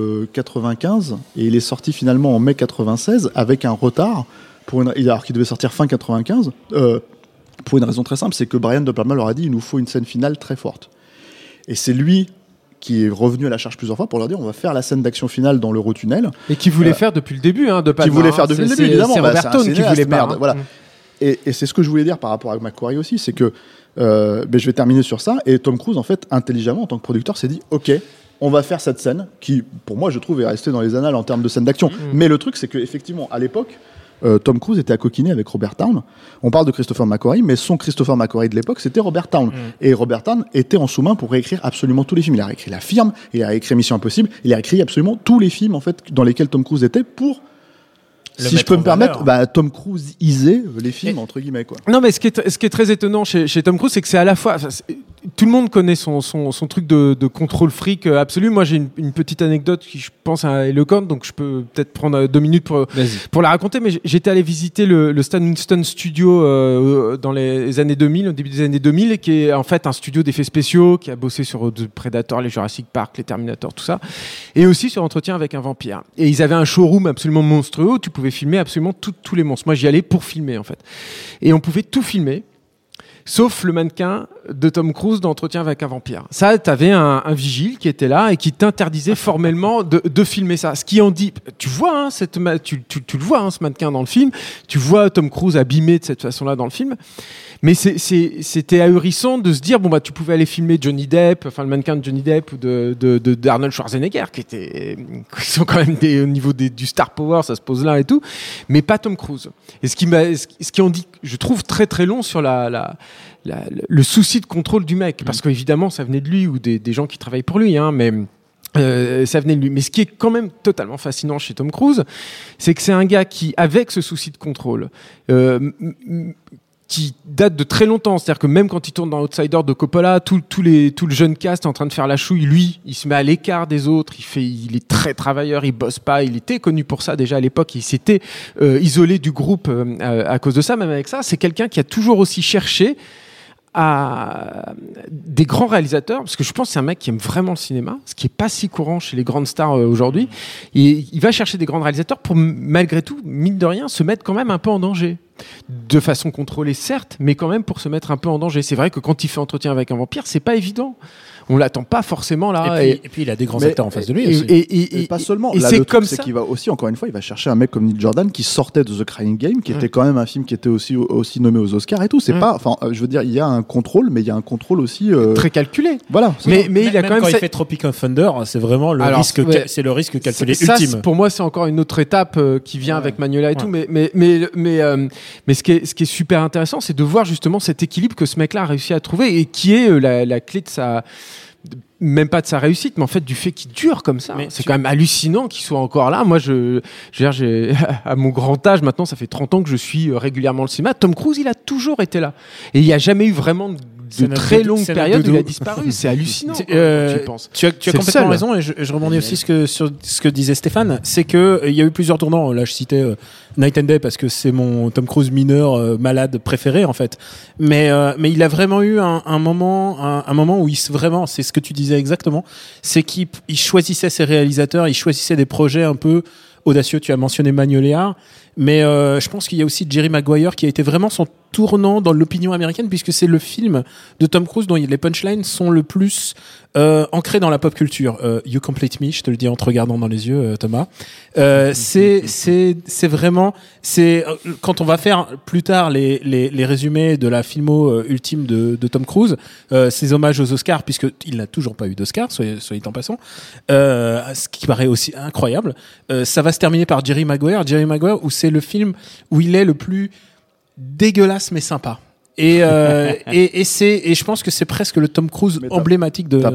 95 et il est sorti finalement en mai 96 avec un retard alors qu'il devait sortir fin 95. Pour une raison très simple, c'est que Brian De Palma leur a dit, il nous faut une scène finale très forte. Et c'est lui qui est revenu à la charge plusieurs fois pour leur dire on va faire la scène d'action finale dans l'Eurotunnel. Et qui voulait faire depuis le début, De Palma. Qui voulait faire depuis le début, évidemment. C'est Robert Towne qui voulait merde, faire. Voilà. Et c'est ce que je voulais dire par rapport à Macquarie aussi, c'est que je vais terminer sur ça. Et Tom Cruise, en fait, intelligemment, en tant que producteur, s'est dit ok, on va faire cette scène qui, pour moi, je trouve, est restée dans les annales en termes de scène d'action. Mais le truc, c'est qu'effectivement, à l'époque, Tom Cruise était à coquiner avec Robert Towne. On parle de Christopher McQuarrie, mais son Christopher McQuarrie de l'époque, c'était Robert Towne. Et Robert Towne était en sous-main pour réécrire absolument tous les films. Il a réécrit La Firme, il a réécrit Mission Impossible, il a réécrit absolument tous les films en fait dans lesquels Tom Cruise était pour si je peux me permettre, Tom Cruise isait les films, entre guillemets, quoi. Non, mais ce qui est très étonnant chez Tom Cruise, c'est que c'est à la fois... Tout le monde connaît son truc de contrôle fric absolu. Moi, j'ai une petite anecdote qui, je pense, est éloquente, donc je peux peut-être prendre 2 minutes pour la raconter. Mais j'étais allé visiter le Stan Winston Studio dans les années 2000, au début des années 2000, qui est en fait un studio d'effets spéciaux, qui a bossé sur Predator, les Jurassic Park, les Terminator, tout ça, et aussi sur Entretien avec un vampire. Et ils avaient un showroom absolument monstrueux où tu pouvais filmer absolument tous les monstres. Moi, j'y allais pour filmer, en fait. Et on pouvait tout filmer, sauf le mannequin de Tom Cruise d'Entretien avec un vampire. Ça, t'avais un vigile qui était là et qui t'interdisait formellement de filmer ça. Ce qui en dit, tu vois, tu le vois, ce mannequin dans le film. Tu vois Tom Cruise abîmé de cette façon-là dans le film. Mais c'était ahurissant de se dire, tu pouvais aller filmer Johnny Depp, enfin le mannequin de Johnny Depp ou d'Arnold Schwarzenegger, qui sont quand même au niveau du star power, ça se pose là et tout, mais pas Tom Cruise. Et ce qui en dit, je trouve, très très long sur le souci de contrôle du mec, parce qu'évidemment ça venait de lui ou des gens qui travaillent pour lui, mais ça venait de lui. Mais ce qui est quand même totalement fascinant chez Tom Cruise, c'est que c'est un gars qui, avec ce souci de contrôle, qui date de très longtemps, c'est-à-dire que même quand il tourne dans Outsider de Coppola, tout le jeune cast est en train de faire la chouille, lui, il se met à l'écart des autres, il est très travailleur, il bosse pas, il était connu pour ça déjà à l'époque, il s'était isolé du groupe à cause de ça, même avec ça, c'est quelqu'un qui a toujours aussi cherché à des grands réalisateurs, parce que je pense que c'est un mec qui aime vraiment le cinéma, ce qui est pas si courant chez les grandes stars aujourd'hui. Et il va chercher des grands réalisateurs pour, malgré tout, mine de rien, se mettre quand même un peu en danger. De façon contrôlée, certes, mais quand même pour se mettre un peu en danger. C'est vrai que quand il fait Entretien avec un vampire, c'est pas évident. On l'attend pas forcément là. Et puis il a des grands acteurs en face de lui aussi. Et pas seulement. Et là, c'est le comme truc, ça. c'est qu'il va aussi, encore une fois, il va chercher un mec comme Neil Jordan qui sortait de The Crying Game, qui était quand même un film qui était aussi nommé aux Oscars et tout. C'est pas, enfin, je veux dire, il y a un contrôle, mais il y a un contrôle aussi très calculé. Voilà. Mais il a quand même. Quand il fait Tropic of Thunder, c'est vraiment le risque. C'est le risque calculé ultime. Pour moi, c'est encore une autre étape qui vient avec Magnolia et tout. Mais ce qui est super intéressant, c'est de voir justement cet équilibre que ce mec-là a réussi à trouver et qui est la clé de même pas de sa réussite, mais en fait du fait qu'il dure comme ça. Mais c'est quand même hallucinant qu'il soit encore là. Moi, j'ai à mon grand âge, maintenant, ça fait 30 ans que je suis régulièrement le cinéma. Tom Cruise, il a toujours été là. Et il n'y a jamais eu vraiment de très longue période où il a disparu. C'est hallucinant. Tu penses. Tu as complètement raison, et je rebondis aussi sur ce que disait Stéphane. C'est que il y a eu plusieurs tournants. Là, je citais Night and Day parce que c'est mon Tom Cruise mineur malade préféré en fait. Mais il a vraiment eu un moment où vraiment, c'est ce que tu disais exactement, c'est qu'il choisissait ses réalisateurs, il choisissait des projets un peu audacieux. Tu as mentionné Magnolia, mais je pense qu'il y a aussi Jerry Maguire qui a été vraiment son tournant dans l'opinion américaine, puisque c'est le film de Tom Cruise dont les punchlines sont le plus ancrés dans la pop culture. You Complete Me, je te le dis en te regardant dans les yeux, Thomas. C'est vraiment, quand on va faire plus tard les résumés de la filmo ultime de Tom Cruise, ses hommages aux Oscars, puisqu'il n'a toujours pas eu d'Oscar, soyez en passant, ce qui paraît aussi incroyable. Ça va se terminer par Jerry Maguire, où c'est le film où il est le plus dégueulasse mais sympa. Et je pense que c'est presque le Tom Cruise emblématique de.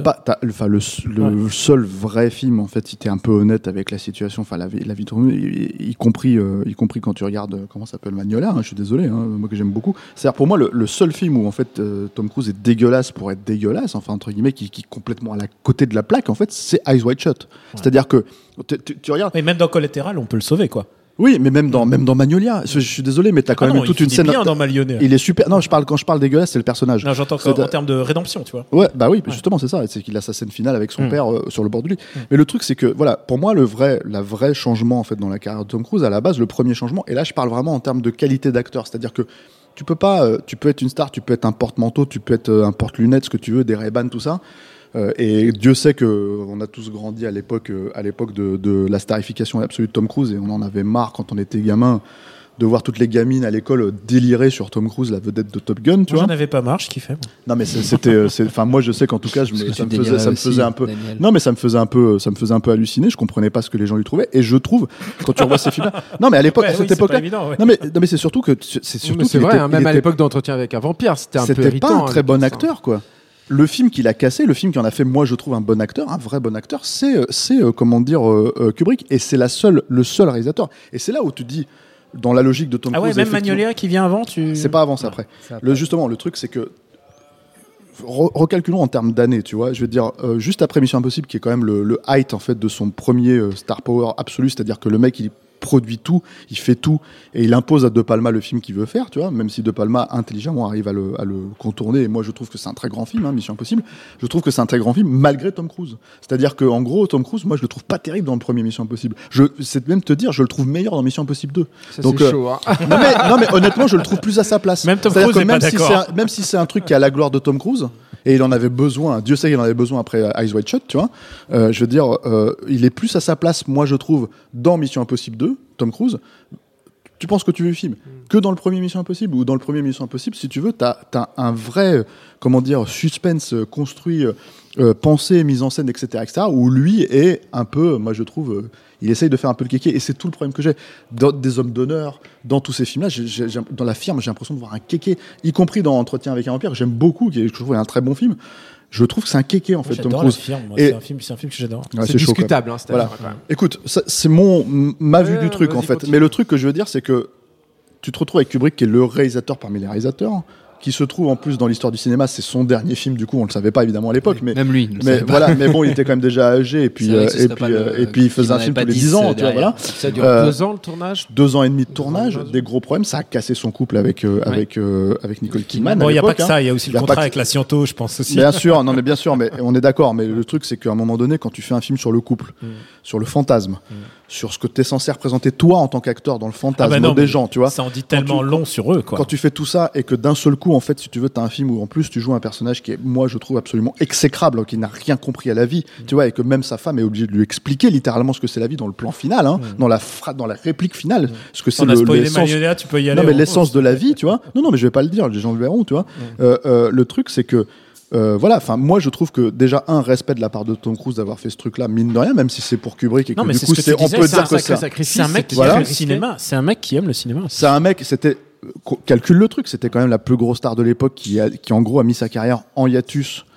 Le seul vrai film, en fait, si t'es un peu honnête avec la situation, enfin la vie tournée, y compris quand tu regardes comment ça s'appelle Magnolia, je suis désolé, moi que j'aime beaucoup. C'est-à-dire pour moi le seul film où en fait Tom Cruise est dégueulasse pour être dégueulasse, enfin entre guillemets, qui est complètement à la côté de la plaque, en fait, c'est Eyes Wide Shut. Ouais. C'est-à-dire que tu regardes. Mais même dans Collateral, on peut le sauver, quoi. Oui, mais même dans Magnolia, je suis désolé, mais t'as quand même toute une scène. Bien dans Magnolia. Il est super. Non, quand je parle dégueulasse, c'est le personnage. Non, j'entends en termes de rédemption, tu vois. Ouais, bah oui, justement, c'est ça. C'est qu'il a sa scène finale avec son père sur le bord du lit. Mais le truc, c'est que voilà, pour moi, la vraie changement en fait dans la carrière de Tom Cruise, à la base, le premier changement. Et là, je parle vraiment en termes de qualité d'acteur, c'est-à-dire que tu peux être une star, tu peux être un porte-manteau, tu peux être un porte-lunettes, ce que tu veux, des Ray-Ban, tout ça. Et Dieu sait que on a tous grandi à l'époque de la starification absolue de Tom Cruise, et on en avait marre quand on était gamin de voir toutes les gamines à l'école délirer sur Tom Cruise, la vedette de Top Gun, tu vois. J'en avais pas marre, je kiffais. Non mais enfin moi je sais qu'en tout cas ça me faisait un peu. Daniel. Non mais ça me faisait un peu halluciner. Je comprenais pas ce que les gens lui trouvaient, et je trouve quand tu revois ces films-là. Non mais à l'époque, à cette époque-là. Non mais c'est surtout que c'est vrai. Même à l'époque d'Entretien avec un vampire, c'était un peu irritant. C'était pas un très bon acteur, quoi. Le film qu'il a cassé, le film qui en a fait, moi je trouve un bon acteur, un vrai bon acteur, c'est Kubrick, et c'est le seul réalisateur. Et c'est là où tu dis, dans la logique de Tom Cruise. Ah ouais, même Magnolia qui vient avant, c'est pas avant, c'est après. Justement, le truc c'est que recalculons en termes d'années, tu vois. Je veux dire, juste après Mission Impossible, qui est quand même le height en fait de son premier star power absolu, c'est-à-dire que le mec il produit tout, il fait tout, et il impose à De Palma le film qu'il veut faire, tu vois, même si De Palma intelligemment arrive à le contourner. Et moi je trouve que c'est un très grand film, Mission Impossible. Je trouve que c'est un très grand film malgré Tom Cruise. C'est-à-dire que en gros Tom Cruise, moi je le trouve pas terrible dans le premier Mission Impossible. C'est même te dire, je le trouve meilleur dans Mission Impossible 2. Ça, donc c'est chaud, hein. non mais honnêtement je le trouve plus à sa place. Même Tom Cruise même si c'est un truc qui a la gloire de Tom Cruise, et il en avait besoin, Dieu sait qu'il en avait besoin après Eyes Wide Shut, tu vois. Je veux dire, il est plus à sa place, moi je trouve, dans Mission Impossible 2, Tom Cruise. Tu penses que tu veux le film que dans le premier Mission Impossible, ou dans le premier Mission Impossible, si tu veux, t'as un vrai, suspense construit, pensé, mise en scène, etc., où lui est un peu, moi je trouve, il essaye de faire un peu le kéké, et c'est tout le problème que j'ai dans des hommes d'honneur, dans tous ces films-là. Dans La Firme, j'ai l'impression de voir un kéké, y compris dans Entretien avec un vampire, j'aime beaucoup, je trouve un très bon film. Je trouve que c'est un kéké en fait, Tom Cruise. C'est un film que j'adore. Ouais, c'est discutable. Voilà. Écoute, c'est ma vue du truc en fait. Continue. Mais le truc que je veux dire, c'est que tu te retrouves avec Kubrick, qui est le réalisateur parmi les réalisateurs, qui se trouve en plus dans l'histoire du cinéma, c'est son dernier film, du coup on le savait pas évidemment à l'époque, mais même lui, mais voilà, mais bon, il était quand même déjà âgé, et puis il faisait un film tous les 10 ans, tu vois, voilà. Ça dure 2 ans le tournage, 2 ans et demi de tournage, des gros problèmes, ça a cassé son couple avec Nicole Kidman. Bon, il y a pas que ça, il y a aussi le contrat avec la Sciento, je pense aussi. Bien sûr, non mais bien sûr, mais on est d'accord, mais le truc c'est qu'à un moment donné, quand tu fais un film sur le couple, sur le fantasme, sur ce que t'es censé représenter toi en tant qu'acteur dans le fantasme des gens, tu vois. Ça en dit tellement long sur eux, quoi. Quand tu fais tout ça, et que d'un seul coup, en fait, si tu veux, t'as un film où en plus tu joues un personnage qui est, moi je trouve absolument exécrable, qui n'a rien compris à la vie, tu vois, et que même sa femme est obligée de lui expliquer littéralement ce que c'est la vie dans le plan final, dans la réplique finale, ce que c'est l'essence. Tu peux y aller. Non mais l'essence de la vie, tu vois. Non mais je vais pas le dire, les gens le verront, tu vois. Le truc c'est que voilà, enfin moi je trouve que déjà un respect de la part de Tom Cruise d'avoir fait ce truc-là, mine de rien, même si c'est pour Kubrick, et que du coup on peut dire que c'est un mec qui aime le cinéma. C'est un mec qui aime le cinéma. C'est un mec, calcule le truc, c'était quand même la plus grosse star de l'époque qui en gros a mis sa carrière en hiatus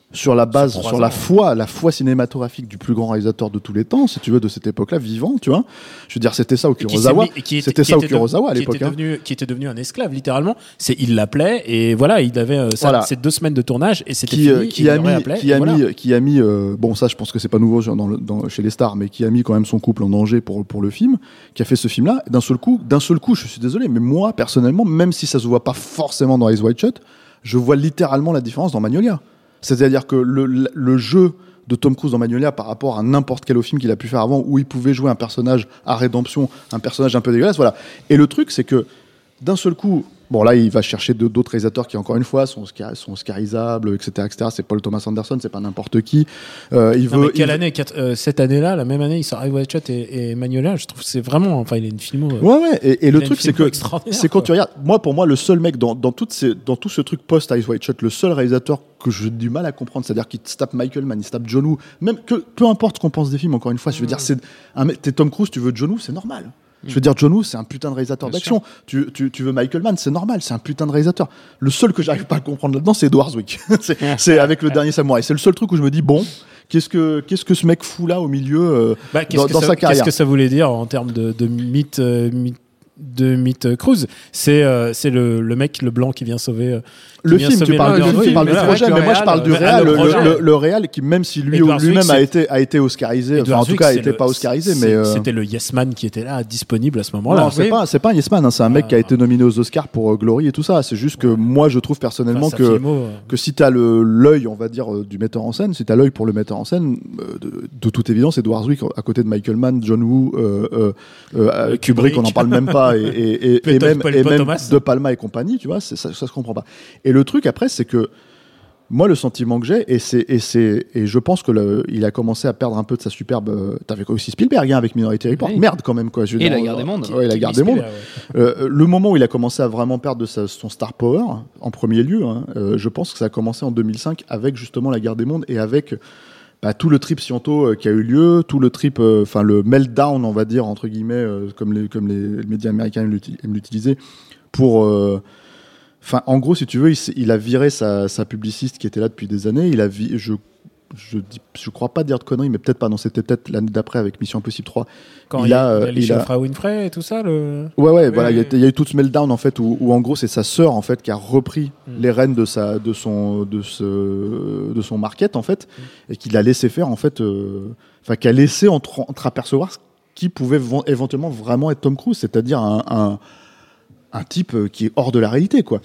sur la base, sur la foi cinématographique du plus grand réalisateur de tous les temps, si tu veux, de cette époque-là, vivant, tu vois. Je veux dire, c'était ça au Kurosawa. C'était ça au Kurosawa à l'époque. Qui était devenu un esclave, littéralement. Il l'appelait, et voilà, il avait ces 2 semaines de tournage, et c'était fini. Qui a mis, bon, ça, je pense que c'est pas nouveau chez les stars, mais qui a mis quand même son couple en danger pour le film, qui a fait ce film-là. D'un seul coup, je suis désolé, mais moi, personnellement, même si ça se voit pas forcément dans Eyes Wide Shut, je vois littéralement la différence dans Magnolia. C'est-à-dire que le jeu de Tom Cruise dans Magnolia par rapport à n'importe quel autre film qu'il a pu faire avant, où il pouvait jouer un personnage à rédemption, un personnage un peu dégueulasse, voilà. Et le truc, c'est que d'un seul coup, bon là, il va chercher d'autres réalisateurs qui, encore une fois, sont oscarisables, etc., etc. C'est Paul Thomas Anderson, c'est pas n'importe qui. Année cette année-là, la même année, il sort Eyes Wide Shut et Magnolia. Je trouve que c'est vraiment, enfin, il a une filmo. Ouais. Et le truc, c'est quand tu regardes, pour moi, le seul mec dans tout ce truc post Eyes Wide Shut, le seul réalisateur que j'ai du mal à comprendre, c'est-à-dire qu'il se tape Michael Mann, il se tape John Woo, même que peu importe ce qu'on pense des films. Encore une fois, je veux dire, t'es Tom Cruise, tu veux John Woo, c'est normal. Je veux dire, John Woo, c'est un putain de réalisateur d'action. Tu veux Michael Mann, c'est normal, c'est un putain de réalisateur. Le seul que j'arrive pas à comprendre là-dedans, c'est Edward Zwick. c'est avec le dernier Samouraï. C'est le seul truc où je me dis, bon, qu'est-ce que ce mec fout là au milieu dans sa carrière. Qu'est-ce que ça voulait dire en termes de mythe Cruise? C'est le mec, le blanc qui vient sauver. Le film, tu parles du projet, mais moi je parle du réal. Le réal qui, même si lui-même a été oscarisé, enfin en tout cas a été pas oscarisé, mais c'était le Yes Man qui était là, disponible à ce moment-là. Non, c'est pas un Yes Man, c'est un mec qui a été nominé aux Oscars pour Glory et tout ça. C'est juste que moi je trouve personnellement que si t'as l'œil, on va dire, du metteur en scène, si t'as l'œil pour le metteur en scène, de toute évidence, Edward Zwick à côté de Michael Mann, John Woo, Kubrick, on n'en parle même pas, et même De Palma et compagnie, tu vois, ça se comprend pas. Et le truc après, c'est que moi, le sentiment que j'ai, et je pense que il a commencé à perdre un peu de sa superbe. T'avais aussi Spielberg avec Minority Report. Oui. Merde quand même quoi. Et la Guerre des Mondes. Ouais, la Guerre des Mondes. Le moment où il a commencé à vraiment perdre son star power, en premier lieu, je pense que ça a commencé en 2005 avec justement la Guerre des Mondes et avec tout le trip Sciento qui a eu lieu, tout le trip, le meltdown, on va dire entre guillemets, comme les médias américains aiment l'utiliser pour. En gros, si tu veux, il a viré sa publiciste qui était là depuis des années. Je crois pas dire de conneries, mais peut-être pas. Non, c'était peut-être l'année d'après avec Mission Impossible 3. Quand il a Oprah Winfrey et tout ça. Ouais, voilà. Il y a eu tout ce meltdown en fait où en gros c'est sa sœur en fait qui a repris les rênes de son market en fait et qui l'a laissé faire en fait, qui a laissé entreapercevoir ce qui pouvait éventuellement vraiment être Tom Cruise, c'est-à-dire un type qui est hors de la réalité, quoi.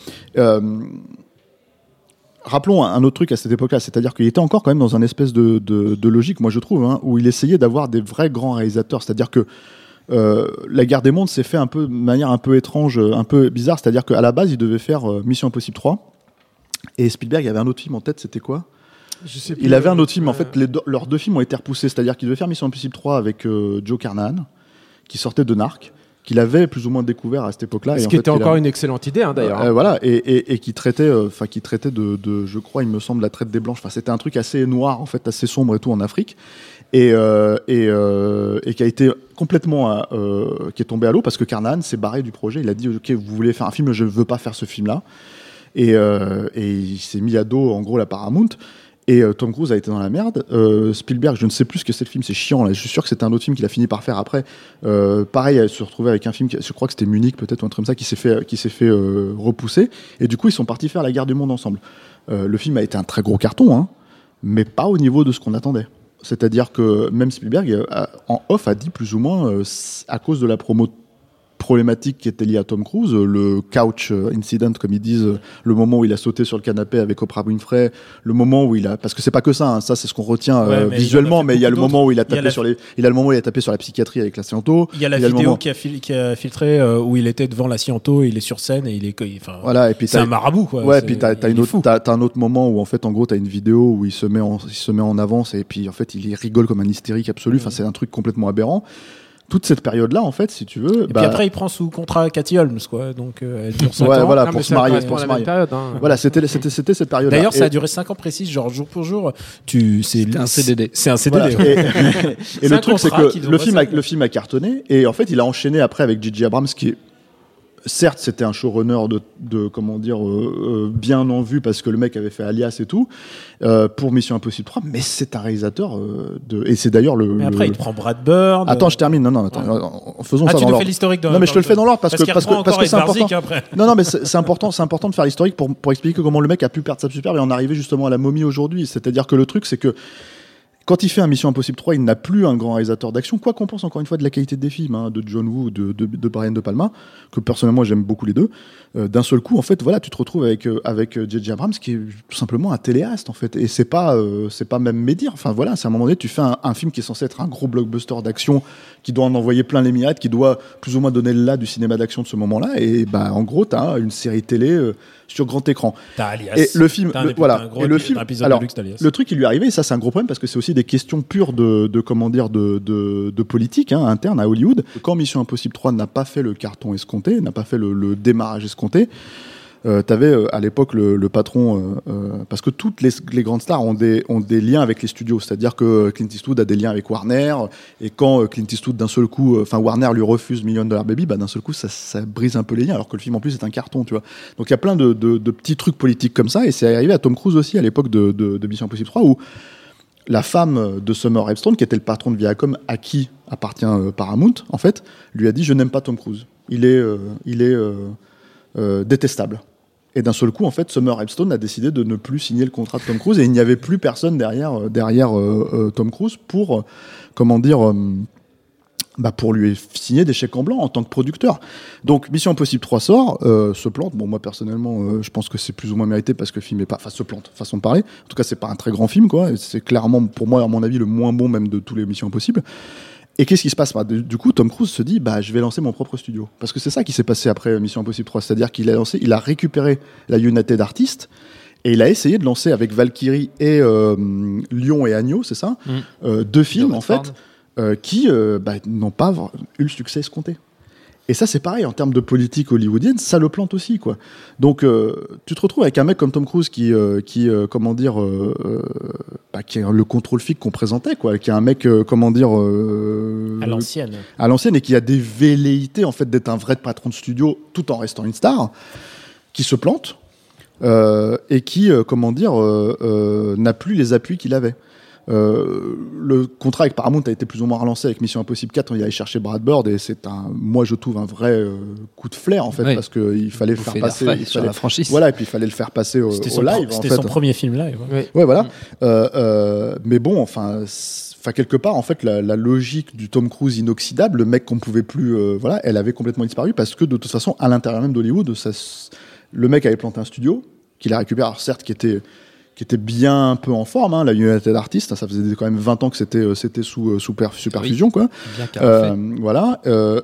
Rappelons un autre truc à cette époque-là, c'est-à-dire qu'il était encore quand même dans un espèce de logique, moi je trouve, où il essayait d'avoir des vrais grands réalisateurs. C'est-à-dire que La Guerre des Mondes s'est fait un peu de manière un peu étrange, un peu bizarre. C'est-à-dire qu'à la base, il devait faire Mission Impossible 3, et Spielberg il avait un autre film en tête. C'était quoi ? Je sais plus. Il avait un autre film. En fait, leurs 2 films ont été repoussés. C'est-à-dire qu'il devait faire Mission Impossible 3 avec Joe Carnahan, qui sortait de Narc, qu'il avait plus ou moins découvert à cette époque-là. Ce qui était encore une excellente idée, d'ailleurs. Voilà, et qui traitait, de, je crois, il me semble, la traite des blanches. Enfin, c'était un truc assez noir, en fait, assez sombre et tout en Afrique, et qui a été complètement, qui est tombé à l'eau parce que Carnahan s'est barré du projet. Il a dit, ok, vous voulez faire un film, je ne veux pas faire ce film-là, et il s'est mis à dos, en gros, la Paramount. Et Tom Cruise a été dans la merde. Spielberg, je ne sais plus ce que c'est le film, c'est chiant. Là. Je suis sûr que c'était un autre film qu'il a fini par faire après. Pareil, il se retrouvait avec un film, je crois que c'était Munich peut-être ou un truc comme ça, qui s'est fait repousser. Et du coup, ils sont partis faire La Guerre du Monde ensemble. Le film a été un très gros carton, mais pas au niveau de ce qu'on attendait. C'est-à-dire que même Spielberg, en off, a dit plus ou moins, à cause de la promo problématique qui était liée à Tom Cruise, le couch incident comme ils disent, le moment où il a sauté sur le canapé avec Oprah Winfrey, le moment où parce que c'est pas que ça, ça c'est ce qu'on retient visuellement, mais il y a le moment où il a tapé sur la psychiatrie avec la Sciento. Il y a la vidéo qui a filtré où il était devant la Sciento, il est sur scène et voilà, et puis c'est un marabout quoi. Ouais, puis t'as un autre moment où en fait en gros t'as une vidéo où il se met en avance et puis en fait il rigole comme un hystérique absolu. Enfin c'est un truc complètement aberrant. Toute cette période-là, en fait, si tu veux. Et puis après, il prend sous contrat Cathy Holmes, quoi. Donc, elle dure 5 ans. Voilà, pour se marier. Voilà, c'était cette période-là. D'ailleurs, ça a duré 5 ans précis, genre jour pour jour. C'est un CDD. C'est un CDD. Voilà. Et le truc, c'est que le film a cartonné. Et en fait, il a enchaîné après avec J.J. Abrams, qui est certes, c'était un showrunner de comment dire, bien en vue parce que le mec avait fait Alias et tout, pour Mission Impossible 3, mais c'est un réalisateur et c'est d'ailleurs le. Mais après, il prend Brad Bird. Attends, je termine. Non, attends, faisons ça dans l'ordre. Tu nous fais l'historique Non, mais je te le fais dans l'ordre parce que c'est important. Après. Non, mais c'est important de faire l'historique pour expliquer comment le mec a pu perdre sa superbe et en arriver justement à la momie aujourd'hui. C'est-à-dire que le truc, c'est que quand il fait un Mission Impossible 3, il n'a plus un grand réalisateur d'action, quoi qu'on pense encore une fois de la qualité des films, de John Woo, de Brian De Palma, que personnellement j'aime beaucoup les deux. D'un seul coup, en fait, voilà, tu te retrouves avec J.J. Abrams, qui est tout simplement un téléaste, en fait. Et c'est pas même médire. Enfin voilà, c'est à un moment donné, tu fais un film qui est censé être un gros blockbuster d'action, qui doit en envoyer plein les mirettes, qui doit plus ou moins donner le là du cinéma d'action de ce moment-là. Et bah, en gros, t'as une série télé sur grand écran. T'as Alias. Et le film, voilà. Et le film, alors, le truc qui lui est arrivé, et ça c'est un gros problème parce que c'est aussi des questions pures de politique interne à Hollywood. Quand Mission Impossible 3 n'a pas fait le carton escompté, n'a pas fait le démarrage escompté, t'avais à l'époque le patron, parce que toutes les grandes stars ont des liens avec les studios, c'est-à-dire que Clint Eastwood a des liens avec Warner, et quand Clint Eastwood d'un seul coup, Warner lui refuse $1 Million Baby, bah d'un seul coup ça brise un peu les liens, alors que le film en plus est un carton, tu vois. Donc il y a plein de petits trucs politiques comme ça, et c'est arrivé à Tom Cruise aussi à l'époque de Mission Impossible 3 où la femme de Summer Epstein, qui était le patron de Viacom, à qui appartient Paramount, en fait, lui a dit: je n'aime pas Tom Cruise. Il est détestable. Et d'un seul coup, en fait, Summer Epstein a décidé de ne plus signer le contrat de Tom Cruise, et il n'y avait plus personne derrière Tom Cruise pour, pour lui signer des chèques en blanc en tant que producteur. Donc Mission Impossible 3 sort, se plante. Bon, moi personnellement, je pense que c'est plus ou moins mérité parce que le film est pas, se plante, façon de parler. En tout cas, c'est pas un très grand film, quoi. C'est clairement, pour moi, à mon avis, le moins bon même de tous les Missions Impossibles. Et qu'est-ce qui se passe ? Du coup, Tom Cruise se dit, je vais lancer mon propre studio. Parce que c'est ça qui s'est passé après Mission Impossible 3. C'est-à-dire qu'il a récupéré la United Artists et il a essayé de lancer avec Valkyrie et Lion et Agneau, c'est ça ? Deux films, en fait, qui n'ont pas eu le succès escompté. Et ça, c'est pareil, en termes de politique hollywoodienne, ça le plante aussi, quoi. Donc, tu te retrouves avec un mec comme Tom Cruise qui est le contrôle fric qu'on présentait, quoi, qui est un mec, à l'ancienne, et qui a des velléités, en fait, d'être un vrai patron de studio, tout en restant une star, qui se plante, et qui, n'a plus les appuis qu'il avait. Le contrat avec Paramount a été plus ou moins relancé avec Mission Impossible 4 quand il allait chercher Brad Bird, et c'est moi je trouve un vrai coup de flair en fait, parce qu'il fallait le faire passer sur la franchise. Voilà, et puis il fallait le faire passer au live. C'était son premier film live. Ouais, voilà. Mais bon, enfin quelque part en fait la logique du Tom Cruise inoxydable, le mec qu'on pouvait plus, elle avait complètement disparu parce que de toute façon à l'intérieur même d'Hollywood, le mec avait planté un studio qu'il a récupéré, alors certes qui était bien un peu en forme, la United Artists, ça faisait quand même 20 ans que c'était sous superfusion, quoi. Voilà.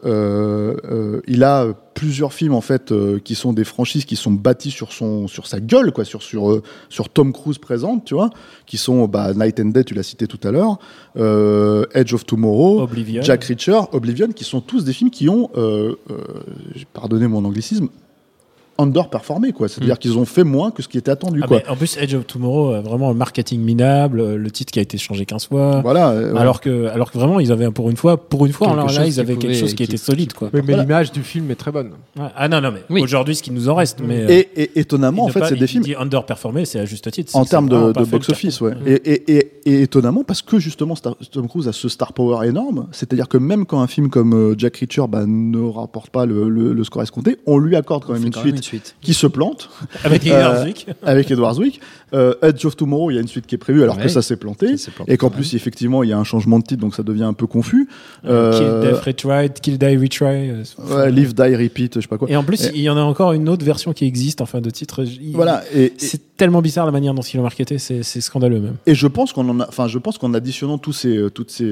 Il a plusieurs films en fait qui sont des franchises qui sont bâties sur sa gueule, quoi, sur Tom Cruise présente, tu vois, qui sont Night and Day, tu l'as cité tout à l'heure, Edge of Tomorrow, Oblivion. Jack Reacher, Oblivion, qui sont tous des films qui ont, pardonnez mon anglicisme, underperformé, quoi. C'est-à-dire qu'ils ont fait moins que ce qui était attendu, quoi. En plus, Edge of Tomorrow, vraiment un marketing minable, le titre qui a été changé 15 fois. Voilà. Alors que vraiment, ils avaient pour une fois, ils avaient quelque chose qui était solide, quoi. Oui, mais l'image du film est très bonne. Ouais. Ah non, mais aujourd'hui, ce qui nous en reste. Mais, et étonnamment, en fait, c'est des films. Il dit underperformé, c'est à juste titre. En termes de box-office, ouais. Et étonnamment, parce que justement, Tom Cruise a ce star power énorme, c'est-à-dire que même quand un film comme Jack Reacher ne rapporte pas le score escompté, on lui accorde quand même une suite qui se plante avec Edward Zwick. Edge of Tomorrow, il y a une suite qui est prévue alors que ça s'est planté, et qu'en plus effectivement il y a un changement de titre, donc ça devient un peu confus. Kill, Death, Retry, Kill, Die, Retry. Live, Die, Repeat, je sais pas quoi. Et en plus, il y en a encore une autre version qui existe, enfin de titre. Voilà. C'est tellement bizarre la manière dont ils l'ont marketé, c'est scandaleux même. Et je pense qu'en additionnant toutes ces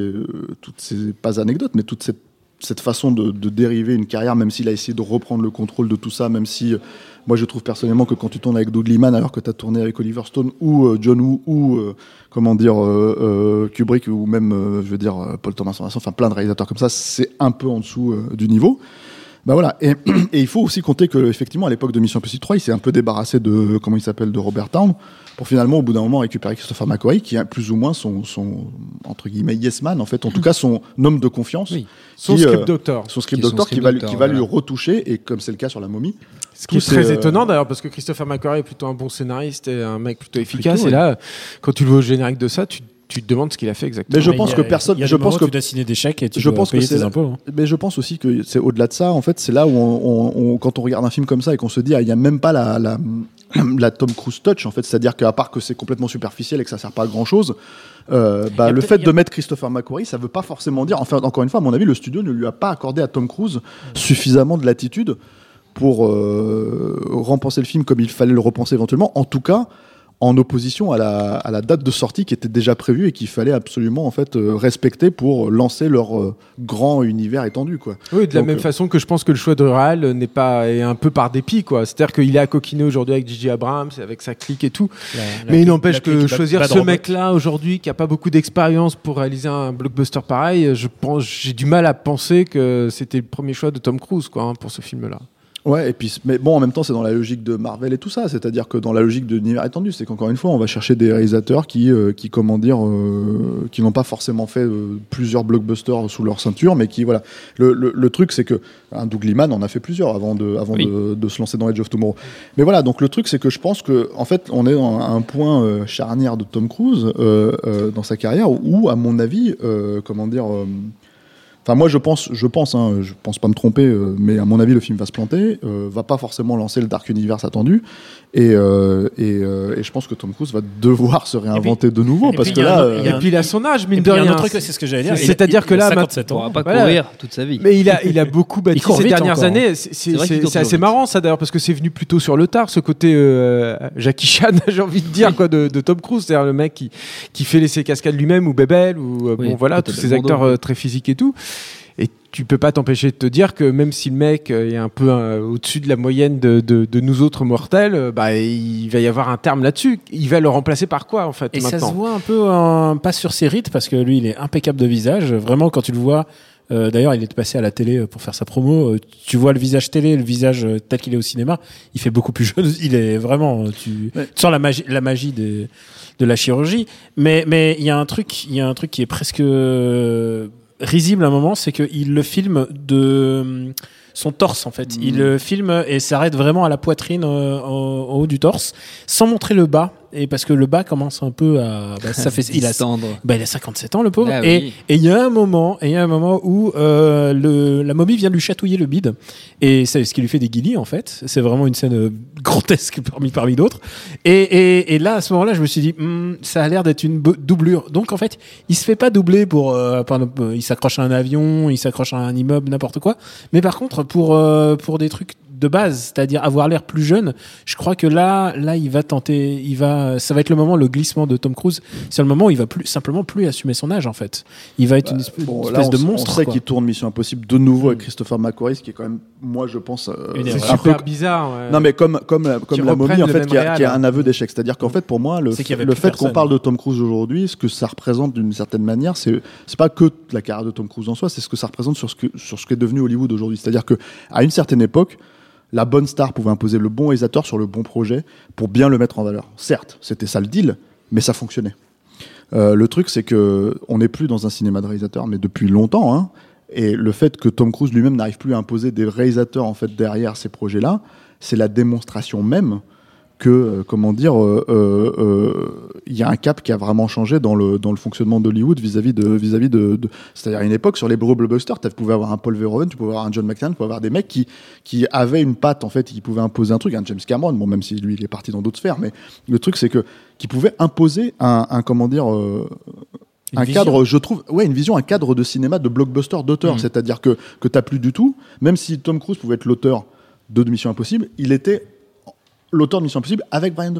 pas anecdotes, mais toute cette façon de dériver une carrière, même s'il a essayé de reprendre le contrôle de tout ça, même si moi je trouve personnellement que quand tu tournes avec Doug Liman alors que tu as tourné avec Oliver Stone ou John Woo ou Kubrick ou même Paul Thomas Anderson, enfin plein de réalisateurs comme ça, c'est un peu en dessous du niveau. Bah voilà, et il faut aussi compter que effectivement à l'époque de Mission Impossible 3, il s'est un peu débarrassé de de Robert Downey pour finalement au bout d'un moment récupérer Christopher McQuarrie qui est plus ou moins son entre guillemets yes man en fait, en tout cas son homme de confiance, son script doctor, qui va lui retoucher, et comme c'est le cas sur La Momie. Ce qui est très étonnant d'ailleurs, parce que Christopher McQuarrie est plutôt un bon scénariste et un mec plutôt efficace, et là quand tu le vois au générique de ça, tu te demandes ce qu'il a fait exactement. Mais je pense que personne. Je pense que tu dois signer des chèques et tu dois payer tes impôts. Mais je pense aussi que c'est au-delà de ça. En fait, c'est là où quand on regarde un film comme ça et qu'on se dit, il y a même pas la Tom Cruise touch. En fait, c'est-à-dire qu'à part que c'est complètement superficiel et que ça sert pas à grand-chose, le fait de mettre Christopher McQuarrie, ça veut pas forcément dire. Enfin, encore une fois, à mon avis, le studio ne lui a pas accordé à Tom Cruise suffisamment de latitude pour repenser le film comme il fallait le repenser éventuellement. En tout cas, en opposition à la date de sortie qui était déjà prévue et qu'il fallait absolument en fait respecter pour lancer leur grand univers étendu, quoi. Oui, de la même façon que je pense que le choix de réal est un peu par dépit, quoi. C'est-à-dire qu'il est à coquiner aujourd'hui avec J.J. Abrams, avec sa clique et tout. Mais il n'empêche que choisir ce mec-là aujourd'hui qui a pas beaucoup d'expérience pour réaliser un blockbuster pareil, j'ai du mal à penser que c'était le premier choix de Tom Cruise, quoi, pour ce film-là. Ouais, et puis, mais bon, en même temps, c'est dans la logique de Marvel et tout ça. C'est-à-dire que dans la logique de l'univers étendu, c'est qu'encore une fois, on va chercher des réalisateurs qui n'ont pas forcément fait plusieurs blockbusters sous leur ceinture, mais qui, voilà. Le truc, c'est que Doug Liman en a fait plusieurs avant de se lancer dans Edge of Tomorrow. Mais voilà, donc le truc, c'est que je pense que, en fait, on est à un point charnière de Tom Cruise dans sa carrière où, à mon avis, enfin, moi, je pense pas me tromper, mais à mon avis, le film va se planter, va pas forcément lancer le Dark Universe attendu, et je pense que Tom Cruise va devoir se réinventer de nouveau, parce que là, et puis il a son âge, mine de rien. Il y a un autre truc, c'est ce que j'allais dire. C'est-à-dire que là, 57 ans, il pourra pas courir toute sa vie. Mais il a beaucoup bâti ces dernières années. C'est assez marrant ça d'ailleurs, parce que c'est venu plutôt sur le tard, ce côté Jackie Chan, j'ai envie de dire, quoi, de Tom Cruise, c'est-à-dire le mec qui fait ses cascades lui-même, ou Bebel, ou bon voilà, tous ces acteurs très physiques et tout. Et tu peux pas t'empêcher de te dire que même si le mec est un peu au-dessus de la moyenne de nous autres mortels, il va y avoir un terme là-dessus. Il va le remplacer par quoi, en fait, et maintenant ? Ça se voit un peu pas sur ses rites, parce que lui, il est impeccable de visage. Vraiment, quand tu le vois, d'ailleurs, il est passé à la télé pour faire sa promo. Tu vois le visage télé, le visage tel qu'il est au cinéma, il fait beaucoup plus jeune. Il est vraiment, tu sens la magie de la chirurgie. Mais il y a un truc qui est presque risible à un moment, c'est qu'il le filme de son torse, en fait. Il le filme et s'arrête vraiment à la poitrine, en haut du torse, sans montrer le bas. Et parce que le bas commence un peu à, il a 57 ans, le pauvre. Ah, et il y a un moment où la momie vient lui chatouiller le bide, et c'est ce qui lui fait des guillis, en fait. C'est vraiment une scène grotesque parmi d'autres. Et là, à ce moment-là, je me suis dit, ça a l'air d'être une doublure. Donc en fait, il se fait pas doubler il s'accroche à un avion, il s'accroche à un immeuble, n'importe quoi. Mais par contre, pour des trucs de base, c'est-à-dire avoir l'air plus jeune, je crois que là il va tenter, ça va être le glissement de Tom Cruise, c'est le moment où il va simplement plus assumer son âge, en fait. Il va être une espèce de monstre. On sait qu'il tourne Mission Impossible de nouveau avec Christopher McQuarrie, ce qui est quand même, moi je pense, c'est super bizarre. Ouais. Non mais comme La Momie, en fait, qui a un aveu d'échec. C'est-à-dire qu'en fait, pour moi, le fait qu'on parle de Tom Cruise aujourd'hui, ce que ça représente d'une certaine manière, c'est pas que la carrière de Tom Cruise en soi, c'est ce que ça représente sur ce qu'est devenu Hollywood aujourd'hui. C'est-à-dire que à une certaine époque, la bonne star pouvait imposer le bon réalisateur sur le bon projet pour bien le mettre en valeur. Certes, c'était ça le deal, mais ça fonctionnait. Le truc, c'est que on n'est plus dans un cinéma de réalisateur, mais depuis longtemps, hein, et le fait que Tom Cruise lui-même n'arrive plus à imposer des réalisateurs, en fait, derrière ces projets-là, c'est la démonstration même que, il y a un cap qui a vraiment changé dans le fonctionnement d'Hollywood vis-à-vis de c'est-à-dire à une époque, sur les blockbusters, tu pouvais avoir un Paul Verhoeven, tu pouvais avoir un John McTiernan, tu pouvais avoir des mecs qui avaient une patte, en fait, qui pouvaient imposer un truc, un James Cameron, bon, même si lui, il est parti dans d'autres sphères, mais le truc, c'est que, qui pouvait imposer un cadre, je trouve, une vision, un cadre de cinéma, de blockbuster, d'auteur. C'est-à-dire que t'as plus du tout, même si Tom Cruise pouvait être l'auteur de Mission Impossible, il était l'auteur de Mission Impossible avec Brian De Palma.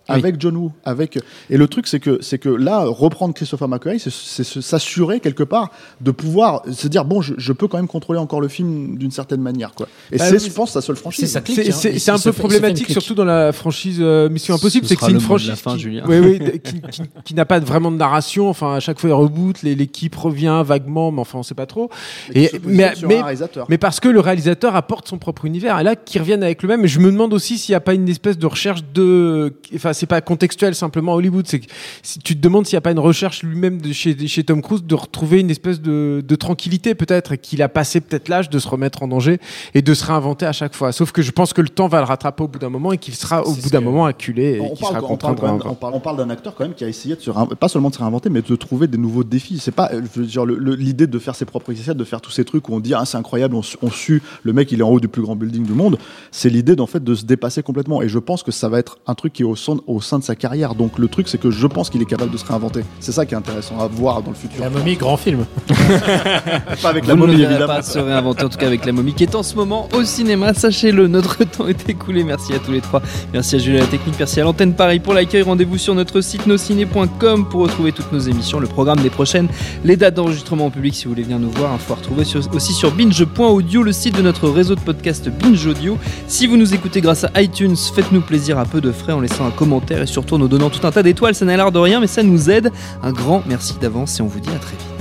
avec John Woo, et le truc c'est que là reprendre Christopher McQuarrie, c'est s'assurer quelque part de pouvoir se dire bon, je peux quand même contrôler encore le film d'une certaine manière, quoi. Et je pense sa seule franchise. C'est un peu problématique, surtout dans la franchise Mission Impossible, c'est que c'est une franchise qui n'a pas vraiment de narration. Enfin, à chaque fois il reboot, l'équipe revient vaguement, mais enfin on sait pas trop. Mais parce que le réalisateur apporte son propre univers, et là qu'ils reviennent avec le même. Et je me demande aussi s'il n'y a pas une espèce de recherche enfin c'est pas contextuel simplement à Hollywood, c'est que si tu te demandes s'il n'y a pas une recherche lui-même chez Tom Cruise de retrouver une espèce de tranquillité peut-être, et qu'il a passé peut-être l'âge de se remettre en danger et de se réinventer à chaque fois. Sauf que je pense que le temps va le rattraper au bout d'un moment et qu'il sera au bout d'un moment acculé et qu'il sera contraint. On parle d'un acteur quand même qui a essayé de pas seulement de se réinventer, mais de trouver des nouveaux défis. C'est pas, je veux dire, l'idée de faire ses propres essais, de faire tous ces trucs où on dit c'est incroyable, on sue, le mec il est en haut du plus grand building du monde. C'est l'idée d'en fait de se dépasser complètement. Et je pense que ça va être un truc qui est au sein de sa carrière. Donc le truc c'est que je pense qu'il est capable de se réinventer. C'est ça qui est intéressant à voir dans le futur. La Momie, grand film. Pas avec la Momie évidemment. Pas se réinventer, en tout cas avec la Momie qui est en ce moment au cinéma. Sachez-le, notre temps est écoulé. Merci à tous les trois. Merci à Julien la technique, merci à l'antenne. Pareil pour l'accueil. Rendez-vous sur notre site nosciné.com pour retrouver toutes nos émissions, le programme des prochaines, les dates d'enregistrement en public si vous voulez venir nous voir. Info à retrouver aussi sur binge.audio, le site de notre réseau de podcast Binge Audio. Si vous nous écoutez grâce à iTunes, faites-nous plaisir à peu de frais en laissant un commentaire et surtout en nous donnant tout un tas d'étoiles. Ça n'a l'air de rien, mais ça nous aide. Un grand merci d'avance et on vous dit à très vite.